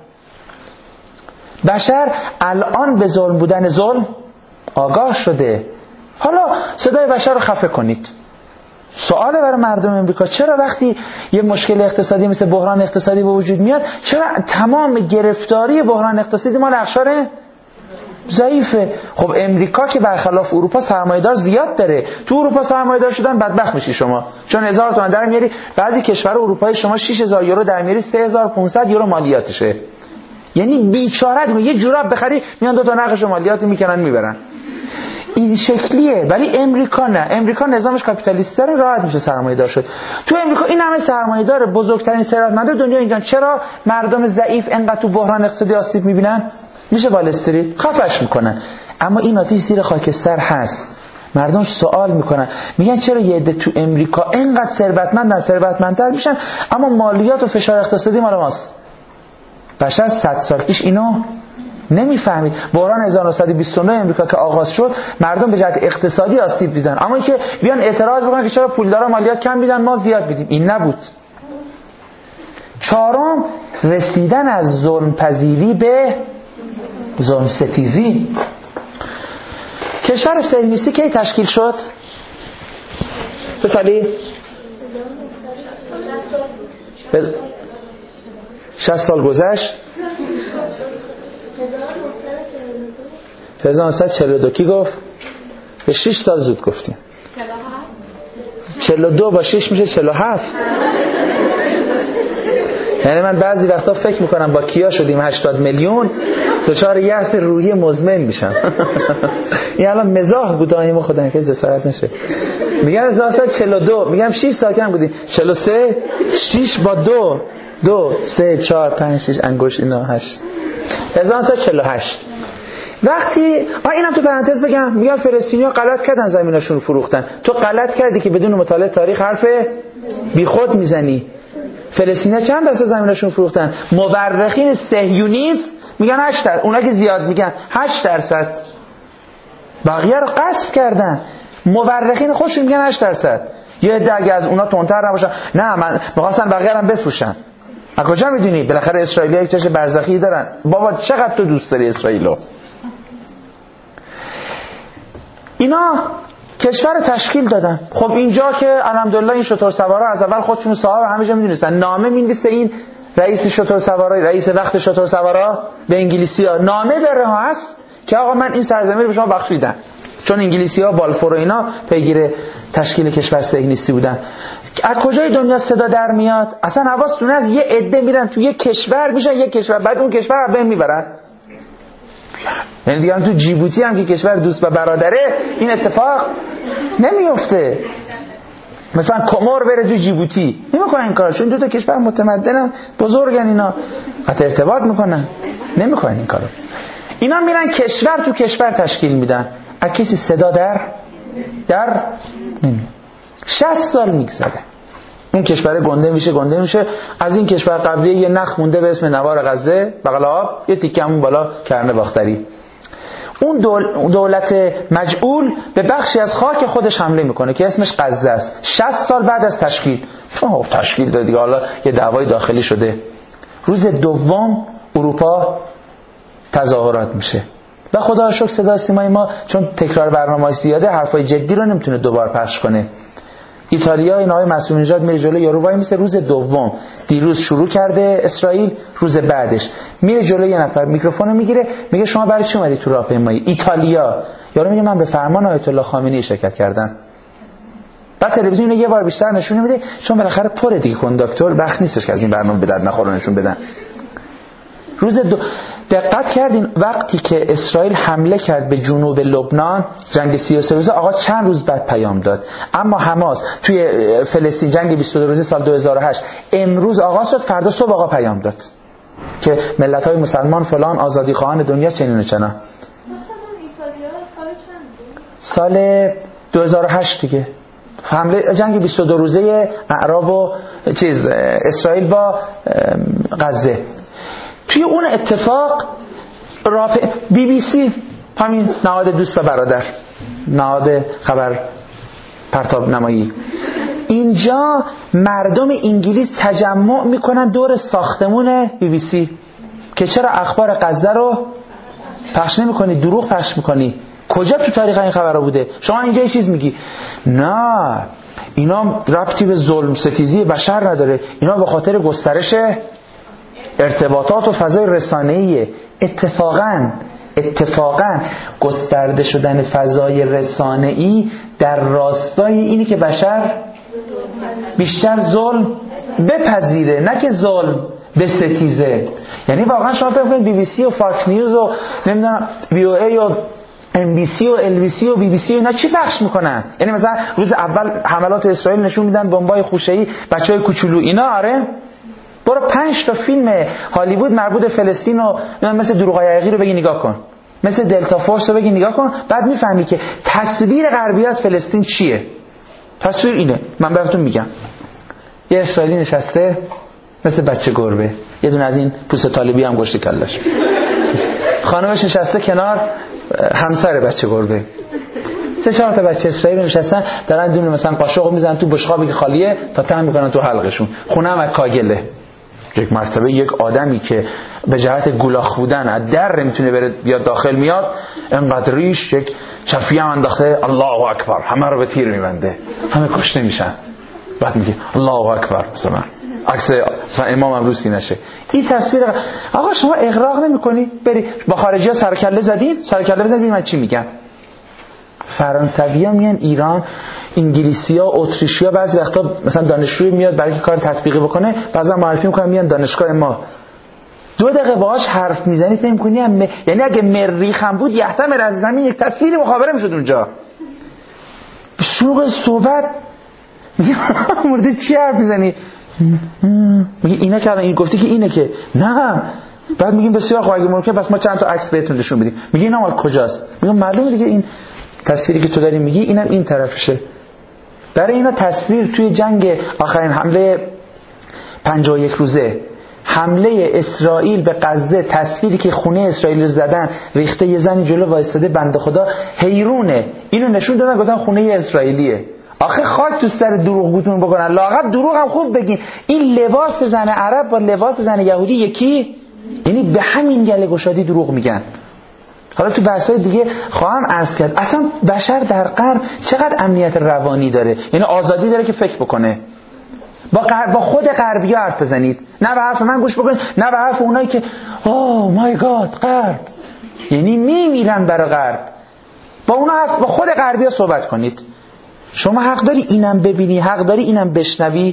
A: بشر الان به ظلم بودن ظلم آگاه شده. حالا صدای بشر رو خفه کنید. سواله برای مردم امریکا، چرا وقتی یه مشکل اقتصادی مثل بحران اقتصادی به وجود میاد، چرا تمام گرفتاری بحران اقتصادی مال اقشار ضعیفه؟ خب امریکا که برخلاف اروپا سرمایه‌دار زیاد داره. تو اروپا سرمایه‌دار شدن بدبخت میشی شما، چون 1000 تومان در میاری. بعضی کشور اروپایی شما 6000 یورو در میاری، 3500 یورو مالیاتشه. یعنی بیچاره، یه جوراب بخری میان 2 تا نقش مالیات میکنن میبرن. این شکلیه. ولی امریکا نه. امریکا نظامش کاپیتالیسته، راحت میشه سرمایه‌دار شد. تو امریکا این همه سرمایه‌دار، بزرگترین ثروتمند دنیا اینجا. چرا مردم ضعیف انقدر تو بحران اقتصادی آسیب میبینن؟ میشه وال استریت خفش میکنن. اما این آتیش زیر خاکستر هست. مردم سوال میکنن، میگن چرا یه عده تو امریکا انقدر ثروتمندتر میشن اما مالیات و فشار اقتصادی مال ماست؟ بشر 100 سال پیش اینو نمیفهمید. بحران 1929 امریکا که آغاز شد، مردم به جهت اقتصادی آسیب دیدن، اما اینکه بیان اعتراض بکنن که چرا پولدارا مالیات کم میدن ما زیاد میدیم، این نبود. 4 رسیدن از ظلم پذیری به ظلم ستیزی. کشور صهیونیستی کی تشکیل شد؟ به سالی 60 سال گذشت. 1942 کی گفت؟ به 6 سال زود گفتیم. 42 با 6 میشه 47. یعنی من بعضی وقتا فکر میکنم با کیا شدیم 80 میلیون دچار یأس روحی مزمن میشم. این الان مزاح بود ما خدا که جسارت نشه. میگن 1942 میگم 6 ساکن بودیم 43 6 با 2 3 4 5 6 انگشت اینا 8 1948. وقتی اینم تو پرانتز بگم میگن فلسطینی‌ها غلط کردن زمیناشون رو فروختن. تو غلط کردی که بدون مطالعه تاریخ حرف بیخود میزنی. فلسطینی‌ها چند درصد زمیناشون فروختن؟ مورخین صهیونیست میگن 8%. اونا که زیاد میگن 8%. بقیه رو غصب کردن. مورخین خودشون میگن 8%. یه عده اگه از اونا تندتر نباشن نه من می‌خواستن بقیه رو بفروشن. از کجا میدونی؟ بالاخره اسرائیلی‌ها یک چش برزخی دارن. بابا چقدر تو دوست داری اسرائیلو؟ اینا کشور تشکیل دادن. خب اینجا که الحمدلله این شتر سوارا از اول خودشون صاحب همه جا میدونستن. نامه می‌نویسه این رئیس شتر سوارا، رئیس وقت شتر سوارا به انگلیسی‌ها نامه داره هست که آقا من این سرزمین رو به شما بخشیدم. چون انگلیسی‌ها بالفور و اینا پیگیر تشکیل کشور صهیونیستی بودن. از کجای دنیا صدا در میاد؟ اصلا حواستون از یه عده میرن تو یه کشور میشن یک کشور، بعد اون کشور رو بهم میبرن. یعنی دیگه تو جیبوتی هم که کشور دوست و برادره این اتفاق نمیفته. مثلا کمر بره تو جیبوتی نمیکنن این کارو، چون دو تا کشور متمدنن بزرگن، اینا قطع ارتباط میکنن، نمیکنن این کارو. اینا میرن کشور تو کشور تشکیل میدن. از کسی صدا در نمیاد. 60 سال میگذره اون کشور گنده میشه. از این کشور قبلی یه نخ مونده به اسم نوار غزه بغل آب، یه تیکه همون بالا کرنه باختری. اون دولت مجعول به بخشی از خاک خودش حمله میکنه که اسمش غزه است. 60 سال بعد از تشکیل داد دیگه، حالا یه دعوای داخلی شده. روز دوم اروپا تظاهرات میشه و خدا رو شکر صدا سیمای ما چون تکرار برنامه‌اش زیاده حرفای جدی رو نمیتونه دوبار پخش کنه. ایتالیا این آقای معصوم نژاد میره جلوی یارو وای میسه. روز دوم دیروز شروع کرده اسرائیل، روز بعدش میره جلوی یه نفر میکروفونو میگیره میگه شما برای چی اومدی تو راهپیمایی؟ ایتالیا. یارو میگه من به فرمان آیت الله خامنه‌ای شرکت کردم. بعد تلویزیون یه بار بیشتر نشون میده چون بالاخره پره دیگه، کنداکتور وقت نیستش که از این برنامه به درد نخوره نشون بدن. دقت کردین وقتی که اسرائیل حمله کرد به جنوب لبنان جنگ 33 روزه آقا چند روز بعد پیام داد، اما حماس توی فلسطین جنگ 22 روزه سال 2008 امروز آغاز شد، فردا صبح آقا پیام داد که ملت‌های مسلمان فلان آزادی خواهان دنیا چنین و چنان. سال 2008 دیگه حمله جنگ 22 روزه اعراب و اسرائیل با غزه. توی اون اتفاق BBC همین نهاد دوست و برادر، نهاد خبر پرتاب نمایی، اینجا مردم انگلیس تجمع میکنن دور ساختمون BBC که چرا اخبار غزه رو پخش نمیکنی، دروغ پخش میکنی. کجا تو تاریخ این خبرها بوده؟ شما اینجا یه چیز میگی نه اینا ربطی به ظلم ستیزی بشر نداره، اینا به خاطر گسترش ارتباطات و فضای رسانه‌ایه. اتفاقاً گسترده شدن فضای رسانه‌ای در راستای اینی که بشر بیشتر ظلم بپذیره، نه که ظلم بستیزه. یعنی واقعا شما فکر کنید BBC و فاکس نیوز و نمیدونم VOA و MBC و LBC و BBC اینا چی پخش میکنن؟ یعنی مثلا روز اول حملات اسرائیل نشون میدن بمبای خوشه‌ای بچهای کوچولو اینا. آره برو 5 تا فیلم هالیوود مربوط به فلسطین و مثل دروغ حقیقی رو بگی نگاه کن، مثل دلتا فورس رو بگی نگاه کن، بعد میفهمی که تصویر غربی از فلسطین چیه. تصویر اینه، من بهتون میگم. یه اسرائیلی نشسته مثل بچه گربه، یه دونه از این پوست طالبی هم گشت کلش، خانمش نشسته کنار همسر بچه گربه، 3-4 تا بچه اسرائیلی نشستن دارن دونه مثلا قاشقو میزنن تو بشقابی که خالیه تا تن میکنن تو حلقشون. خونه هم از کاگله. یک مرتبه یک آدمی که به جهت گولاخ بودن از در نمیتونه بره بیاد داخل میاد، انقدر ریش یک چفیه هم انداخته الله اکبر، همه رو به تیر میبنده، همه کشته میشن. بعد میگه الله اکبر، مثلا عکس امام هم روسی نشه. این تصویر آقا شما اغراق نمیکنی بری با خارجی‌ها سرکله زدین؟ سرکله بزنید ببین من چی میگم. فرانسوی‌ها میان ایران انگلیسی‌ها، اتریشی‌ها بعضی وقتا مثلا دانشجوی میاد برای که کار تطبیقی بکنه، بعضا معرفی میکنن میان دانشگاه ما. 2 دقیقه باهاش حرف میزنی فکر می‌کنی یعنی اگه مریخ هم بود یحتمل از زمین یک تصویری مخابره میشد اونجا. شروع صحبت میگه مورد چی حرف میزنی؟ میگه اینا که الان این گفتی که اینه که نه. بعد میگیم بسیار خوب اگه ممکنه پس ما چند تا عکس بهتون نشون بدیم. میگه اینا مال کجاست؟ میگم معلومه دیگه این تصویری که تو داری میگی اینم این طرفشه. برای اینا تصویر توی جنگ آخرین حمله 51 روزه، حمله اسرائیل به غزه، تصویری که خونه اسرائیل رو زدن، ریخته یه زنی جلو وایساده بنده خدا حیرونه، اینو نشون دادن گفتن خونه اسرائیلیه. آخه خاک تو سر دروغگوتون بکنن، لااقل دروغ هم خوب بگین. این لباس زن عرب با لباس زن یهودی یکی، یعنی به همین گله گشادی دروغ میگن. حالا تو بحث‌های دیگه خواهم عرض کرد اصلا بشر در غرب چقدر امنیت روانی داره، یعنی آزادی داره که فکر بکنه. با خود غربی‌ها حرف بزنید، نه به حرف من گوش بکنید، نه به حرف اونایی که اوه مای گاد غرب، یعنی میمیرن برای غرب. با اونا با خود غربی‌ها صحبت کنید. شما حق داری اینم ببینی، حق داری اینم بشنوی.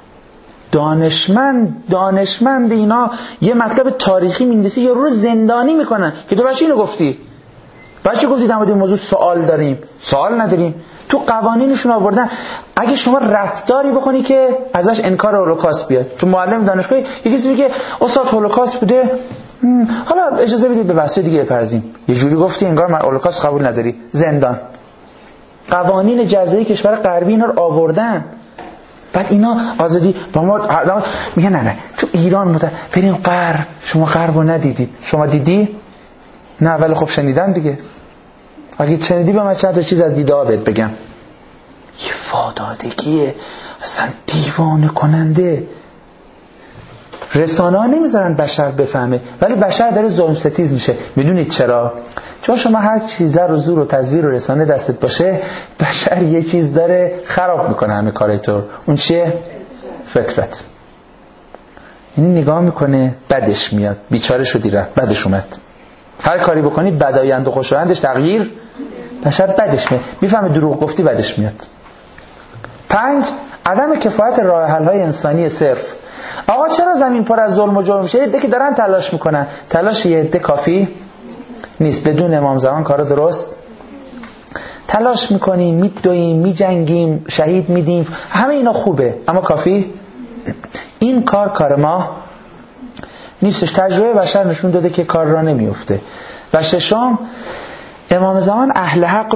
A: دانشمند اینا یه مطلب تاریخی می‌نویسه یا رو زندانی میکنن که تو بچه اینو گفتی، بچه گفتی در مورد این موضوع سوال داریم، سوال نداریم. تو قوانینشون آوردن اگه شما رفتاری بکنی که ازش انکار هولوکاست بیاد. تو معلم دانشگاهی یکی میگه استاد هولوکاست بوده، حالا اجازه بدید به بحث دیگه بپرسیم، یه جوری گفتی انگار من هولوکاست قبول نداری، زندان. قوانین جزایی کشور غربی اینا رو آوردن. بعد اینا آزادی با ما میگن نه تو ایران بریم غرب. شما غرب رو ندیدید، شما دیدی؟ نه ولی خب شنیدم دیگه. اگه شنیدی به من چند تا چیز از دیده بهت بگم. یه فادادگیه اصلا دیوانه کننده. رسانه ها نمیذارن بشر بفهمه، ولی بشر داره ظلم ستیز میشه. میدونید چرا؟ چون شما هر چیز زر و زور و تزویر و رسانه دستت باشه، بشر یه چیز داره خراب میکنه همه کارای تو. اون چیه؟ فطرت. یعنی نگاه میکنه بدش میاد، بیچاره شدی رفت، بدش اومد. هر کاری بکنی بدایند و خوشایندش تغییر، بشر بدش میاد. میفهمه دروغ گفتی بدش میاد. 5 عدم کفایت راه حل های انسانی صرف. آقا چرا زمین پر از ظلم و جرم میشه؟ عده که دارن تلاش میکنن، تلاش یه عده کافی نیست. بدون امام زمان کارا درست تلاش میکنیم، میدویم، میجنگیم، شهید میدیم، همه اینا خوبه، اما کافی این کار ما نیستش. تجربه بشر نشون داده که کار را نمیفته. و 6 امام زمان اهل حق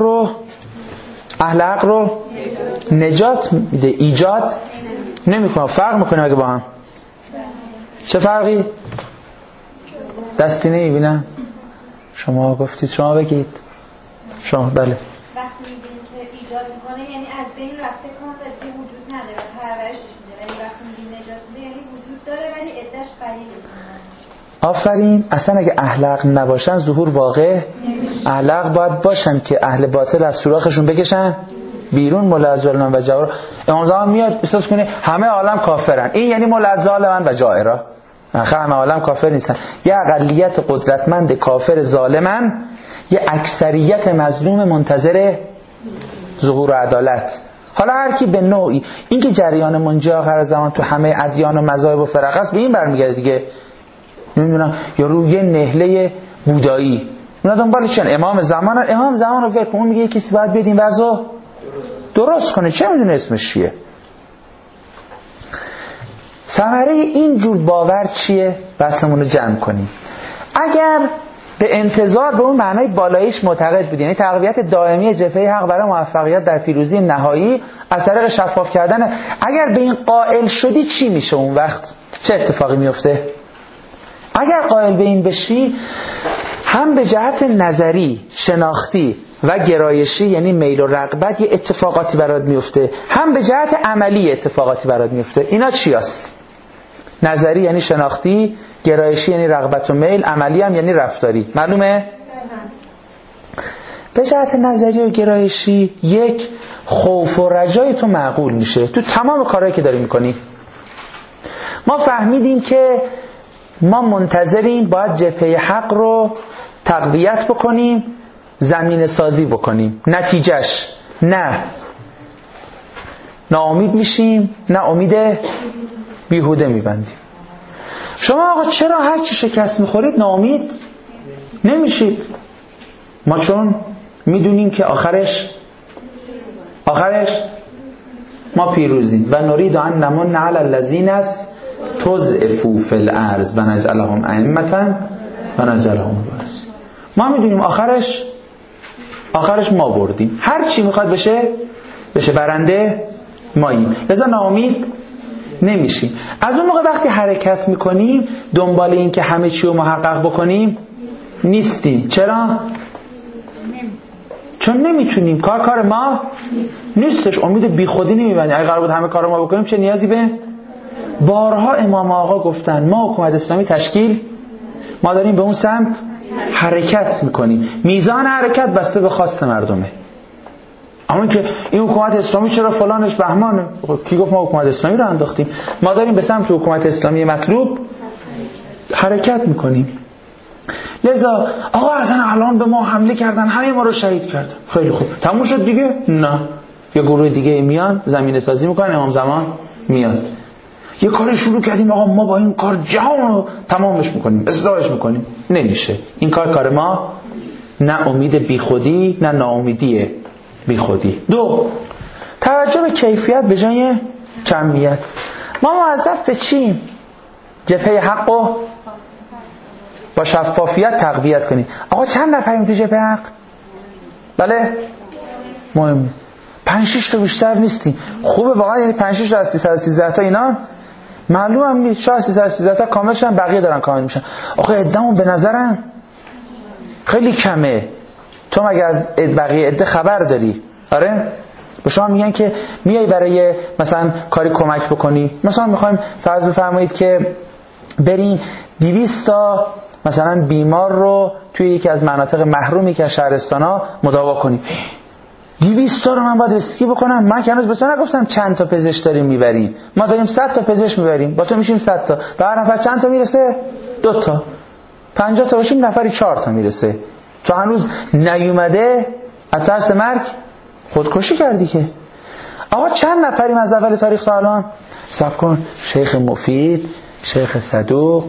A: رو نجات میده، ایجاد نمیکنه. فرق میکنه مگه با هم؟ چه فرقی؟ دستی نمیبینم. شما گفتید، شما بگید. شما بله.
B: وقتی میگیم که ایجاد میکنه یعنی از بین رفته کامل وجود نداره و پرورشش میده، ولی وقتی میگیم نجات میده یعنی وجود داره ولی عده‌اش قلیله.
A: آفرین. اصلا اگه اهل حق نباشن ظهور واقع اهل حق باید باشن که اهل باطل از سوراخشون بکشن بیرون. ملعظالمن و جائر. امام زمان میاد احساس کنه همه عالم کافرن، این یعنی ملعظالمن و جائر. همه عالم کافر نیستن. یه اقلیت قدرتمند کافر ظالمن، یه اکثریت مظلوم منتظر ظهور و عدالت. حالا هر کی به نوعی، این که جریان منجی آخر زمان تو همه ادیان و مذاهب و فرق است به این برمیگرده دیگه. نمیدونم یا روی نهله بودایی اونا دنبالش چن امام زمان رو ول کن، میگه کسی باید بیاد این وضع درست کنه، چه میدونه اسمش چیه. ثمره این جور باور چیه؟ بحثمون رو جمع کنیم. اگر به انتظار به اون معنای بالاییش معتقد بودین، یعنی تقویت دائمی جبهه حق برای موفقیت در پیروزی نهایی از طریق شفاف کردن، اگر به این قائل شدی چی میشه اون وقت؟ چه اتفاقی میفته؟ اگر قائل به این بشی، هم به جهت نظری، شناختی و گرایشی یعنی میل و رغبت یه اتفاقاتی برات میفته، هم به جهت عملی اتفاقاتی برات میفته. اینا چی است؟ نظری یعنی شناختی، گرایشی یعنی رغبت و میل، عملی هم یعنی رفتاری. معلومه؟ به جهت نظری و گرایشی، یک خوف و رجای تو معقول میشه تو تمام کارهایی که داری میکنی. ما فهمیدیم که ما منتظریم باید جبهه حق رو تقویت بکنیم، زمین سازی بکنیم. نتیجهش نه ناامید میشیم نه امید بیهوده میبندیم. شما آقا چرا هر چی شکست میخورید ناامید نمیشید؟ ما چون میدونیم که آخرش ما پیروزیم. و نرید ان نمن علی الذین استضعفوا فی الارض و نجعلهم ائمة و نجعلهم الوارثین. ما میدونیم آخرش ما بردیم. هر چی میخواد بشه برنده ماییم. لذا ناامید نمیشیم. از اون موقع وقتی حرکت میکنیم دنبال این که همه چی رو محقق بکنیم نیستیم. چرا؟ چون نمیتونیم. کار ما نیستش. امید بی خودی نمیبندیم. اگه قرار بود همه کار ما بکنیم چه نیازی به؟ بارها امام آقا گفتن ما حکومت اسلامی تشکیل، ما داریم به اون سمت حرکت میکنیم. میزان حرکت بسته به خواست مردمه. اما که این حکومت اسلامی چرا فلانش بهمانه، کی گفت ما حکومت اسلامی رو انداختیم؟ ما داریم به سمت حکومت اسلامی مطلوب حرکت میکنیم. لذا آقا اصلا الان به ما حمله کردن، همه ما رو شهید کردن. خیلی خوب تموم شد دیگه؟ نه، یه گروه دیگه میان زمینه سازی میکنن، امام زمان میاد یه کار شروع کردیم آقا ما با این کار جهان رو تمامش میکنیم، اصلاحش میکنیم. نمیشه. این کار ما نه امید بیخودی نه ناامیدی بیخودی. دو، توجه به کیفیت به جای کمیت. ما موظف به چیم؟ جبهه حق رو با شفافیت تقویت کنیم. آقا چند نفریم تو جبهه حق؟ بله مهم 5-6 تا بیشتر نیستیم. خوبه واقعا، یعنی 5-6 تا از 313 تا اینا معلوم هم نیست. شاید 313 تا کامل شدن، بقیه دارن کامل میشن. آقا عده‌مون به نظرم خیلی کمه. تو مگه از بقیه عده خبر داری؟ آره؟ به شما میگن که میای برای مثلا کاری کمک بکنی، مثلا میخوایم فرض بفرمایید که بریم 200 تا مثلا بیمار رو توی یکی از مناطق محرومی که از شهرستانا مداوا کنیم. 200 تا رو من باید رسیدگی بکنم؟ من که هنوز به تو نگفتم چند تا پزشک داریم میبریم. ما داریم 100 تا پزشک میبریم، با تو میشیم 100 تا. به هر نفر چند تا میرسه؟ 2 تا. 50 تا باشیم نفری 4 تا میرسه. تو هنوز نیومده از ترس مرگ خودکشی کردی که. آقا چند نفریم از اول تاریخ تا الان؟ صبر کن. شیخ مفید، شیخ صدوق،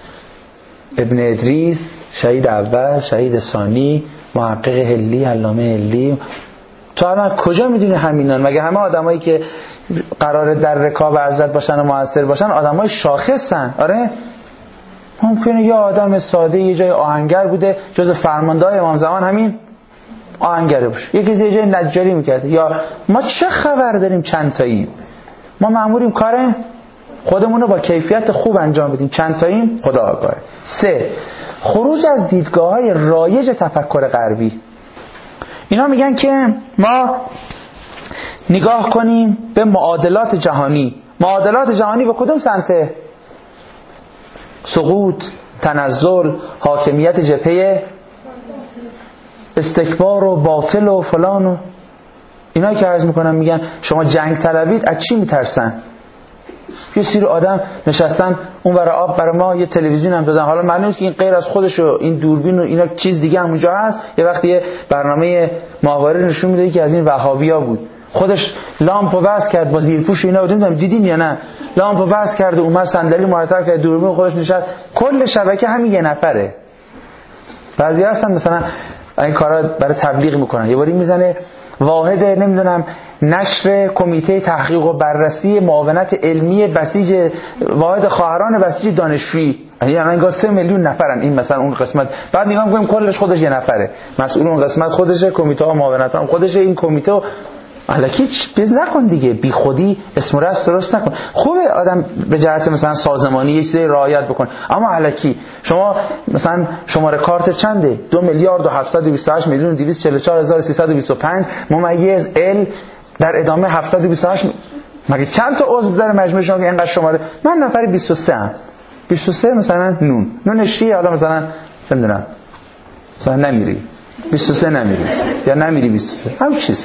A: ابن ادریس، شهید اول، شهید ثانی، محقق هلی، علامه هلی. تو الان کجا میدونی همینان؟ مگه همه آدمایی که قراره در رکاب حضرت باشن و موثر باشن آدمای شاخصن؟ آره؟ ممکنه یه آدم ساده یه جای آهنگر بوده، جز فرماندهای امام زمان همین آهنگره باشه، یکی یه جای نجاری میکرده. یا ما چه خبر داریم چند تاییم؟ ما مأموریم کار خودمون رو با کیفیت خوب انجام بدیم. چند تاییم؟ خدا آگاهه. 3، خروج از دیدگاه‌های رایج تفکر غربی. اینا میگن که ما نگاه کنیم به معادلات جهانی. معادلات جهانی به کدوم سمته؟ سقوط، تنزل، حاکمیت جبهه استکبار و باطل و فلان و اینا که عرض میکنن. میگن شما جنگ طلبید، از چی میترسن؟ یه سری آدم نشستن اون ور آب برای ما یه تلویزیون هم دادن. حالا معلومه که این غیر از خودش و این دوربین و اینا چیز دیگه هم اونجا هست. یه وقتی یه برنامه ماهواره نشون میده که از این وهابیا بود، خودش لامپو وصل کرد با زیرپوش اینا. نمیدونم دیدین یا نه؟ لامپو وصل کرد و اومد صندلی مرتب کرد، دوربین خودش نشست. کل شبکه همین یه نفره. بعضی هستن مثلا این کارا برای تبلیغ میکنن، یه باری میزنه واحد نمیدونم نشر کمیته تحقیق و بررسی معاونت علمی بسیج، واحد خواهران بسیج دانشجویی، یعنی انگار 3 میلیون نفرن این مثلا اون قسمت. بعد نگاه میکنیم کلش خودش یه نفره، مسئول اون قسمت خودشه، کمیته ها معاونت هم خودشه. این کمیته الکی چیز نکن دیگه، بی خودی اسم و رسم درست نکن. خوبه آدم به جهت مثلا سازمانی یه چیزی رعایت بکنه، اما الکی شما مثلا شماره کارت چنده؟ 2,728,244,325 ممیز ال در ادامه 728. مگه چند تا عضو داره مجموع شما که اینقدر شماره؟ من نفر 23 ام. 23 مثلا نون چیه؟ حالا مثلا نمیدونم مثلا نمیری 23 نمیری یا نمیری 23 هم چیز.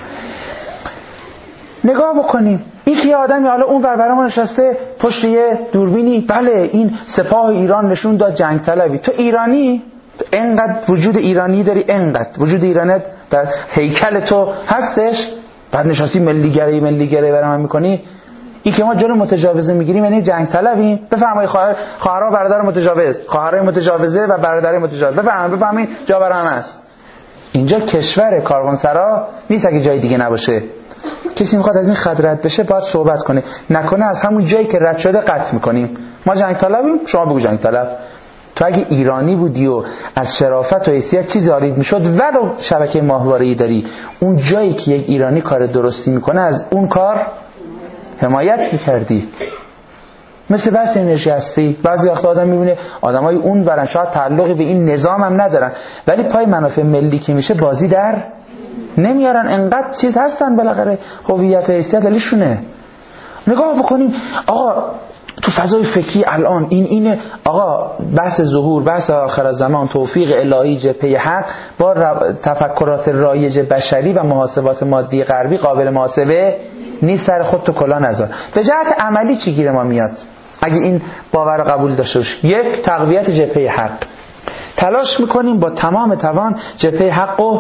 A: نگاه بکنیم این که آدمی حالا اون ور برامون نشسته پشت یه دوربینی، بله این سپاه ایران نشون داد جنگ طلبی. تو ایرانی؟ انقدر وجود ایرانی داری، انقدر وجود ایرانیت در هیکل تو هستش؟ بعد نشاستی ملی گرایی برام هم میکنی. این که ما جلو متجاوزه میگیریم یعنی جنگ طلبیم. بفرمایید خواهرها و برادر متجاوز، خواهرای متجاوزه و برادرای متجاوز، بفرمایید جا برام است. اینجا کشور کاروانسرا نیست اگه جای دیگه نباشه. کسی میخواد از این خط رد بشه باید صحبت کنه، نکنه از همون جایی که رد شده قطع میکنیم. ما جنگ طلبیم، شما بگو جنگ طلب. تو اگه ایرانی بودی و از شرافت و حیثیت چیزی آرید میشد ولو شبکه ماهواره‌ای داری، اون جایی که یک ایرانی کار درستی میکنه از اون کار حمایت میکردی. مثل بحث انرژی هستی، بعضی وقتا آدم میبینه آدمای اون برن شاید تعلقی به این نظام هم ندارن ولی پای منافع ملی که میشه بازی در نمیارن. انقدر چیز هستن بالاخره هویت و حیثیت ولیشونه. نگاه بکنیم آقا تو فضای فکری الان اینه آقا، بحث ظهور، بحث آخر الزمان، توفیق الهی، جبهه حق با تفکرات رایج بشری و محاسبات مادی غربی قابل محاسبه نیست. سر خود تو کلا نذار. به جهت عملی چی گیر ما میاد اگه این باور قبول داشته باشیم؟ یک، تقویت جبهه حق. تلاش میکنیم با تمام توان جبهه حق و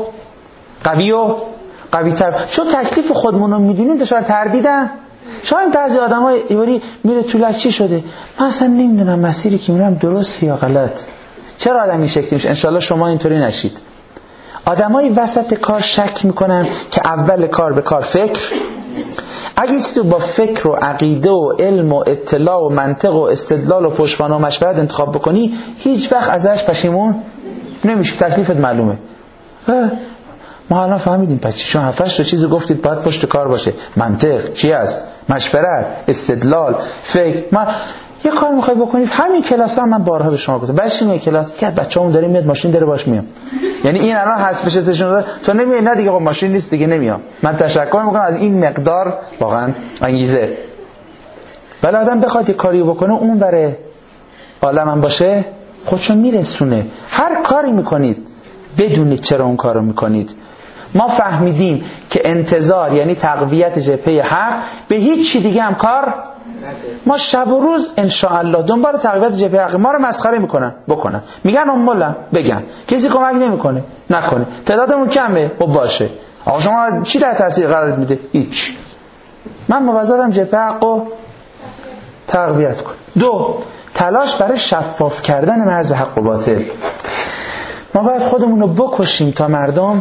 A: قوی تر. چون تکلیف خودمون رو میدونیم دچار تردیدن. شاید بعضی آدمای ایوری میره تو لک چی شده، من اصلا نمیدونم مسیری که میرم درسته یا غلط. چرا آدم این شکلی میشه؟ انشالله شما اینطوری نشید. آدمای وسط کار شک میکنن که اول کار به کار فکر، اگه چیزی با فکر و عقیده و علم و اطلاع و منطق و استدلال و پشتوانه و مشورت انتخاب بکنی هیچ وقت ازش پشیمون نمیشه. تکلیفت معلومه. ما الان فهمیدیم پس چون 7-8 تا چیز گفتید باید پشت کار باشه. منطق چی است؟ مشورت، استدلال، فکر. ما یه کار میخوای بکنید همین کلاس هم من بارها به شما گفتم. بچه‌ها این کلاس که بچه‌مون داره میاد ماشین داره باش میام. یعنی این الان حذفش استشون داره تو نمیای، نه دیگه خب ماشین نیست دیگه نمیام. من تشکر میکنم از این مقدار واقعا انگیزه. ولی آدم بخواد یه کاری بکنه اون بره عالمم باشه خودشون میرسونه. هر کاری میکنید بدونید چرا اون کارو میکنید. ما فهمیدیم که انتظار یعنی تقویت جبهه حق، به هیچ چی دیگه هم کار ما شب و روز انشاءالله دنبال تقویت جبهه حق. ما رو مسخره بکنن میگن امولم بگن، کسی کمک نمیکنه نکنه، تعدادمون کمه خب باشه. آقا شما چی در تاثیر قرار میده؟ هیچ. من موظفم جبهه حقو تقویت کنم. 2. تلاش برای شفاف کردن مرز حق و باطل. ما باید خودمون رو بکشیم تا مردم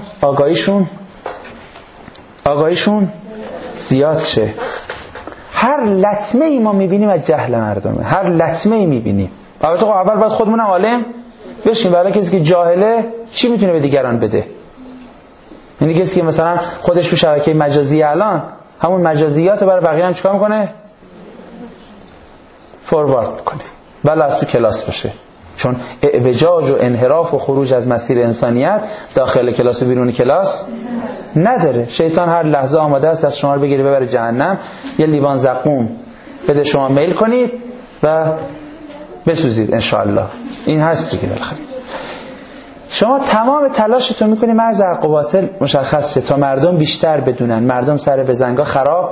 A: آگاهیشون زیاد شه. هر لطمه ای ما میبینیم از جهل مردمه، هر لطمه ای میبینیم. البته اول باید خودمون عالم بشیم، برای کسی که جاهله چی میتونه به دیگران بده؟ یعنی کسی که مثلا خودش تو شبکه مجازی الان همون مجازیات برای بقیه هم چیکار میکنه؟ فوروارد میکنه. ولی از تو کلاس باشه، چون اعوجاج و انحراف و خروج از مسیر انسانیت داخل کلاس و بیرون کلاس نداره. شیطان هر لحظه آماده است از شما رو بگیره ببره جهنم. یه لیوان زقوم بده شما میل کنید و بسوزید انشاءالله. این هست دیگه. بالاخره شما تمام تلاشتون میکنی مرز حق و باطل مشخص شه تا مردم بیشتر بدونن، مردم سر به زنگا خراب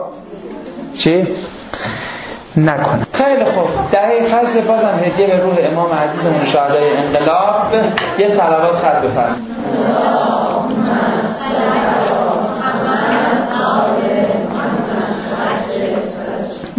A: نکنه. خیلی خوب. دهه فجر بازم هدیه به روح امام عزیزمون شهدای انقلاب. یه صلوات خط بفرمایید.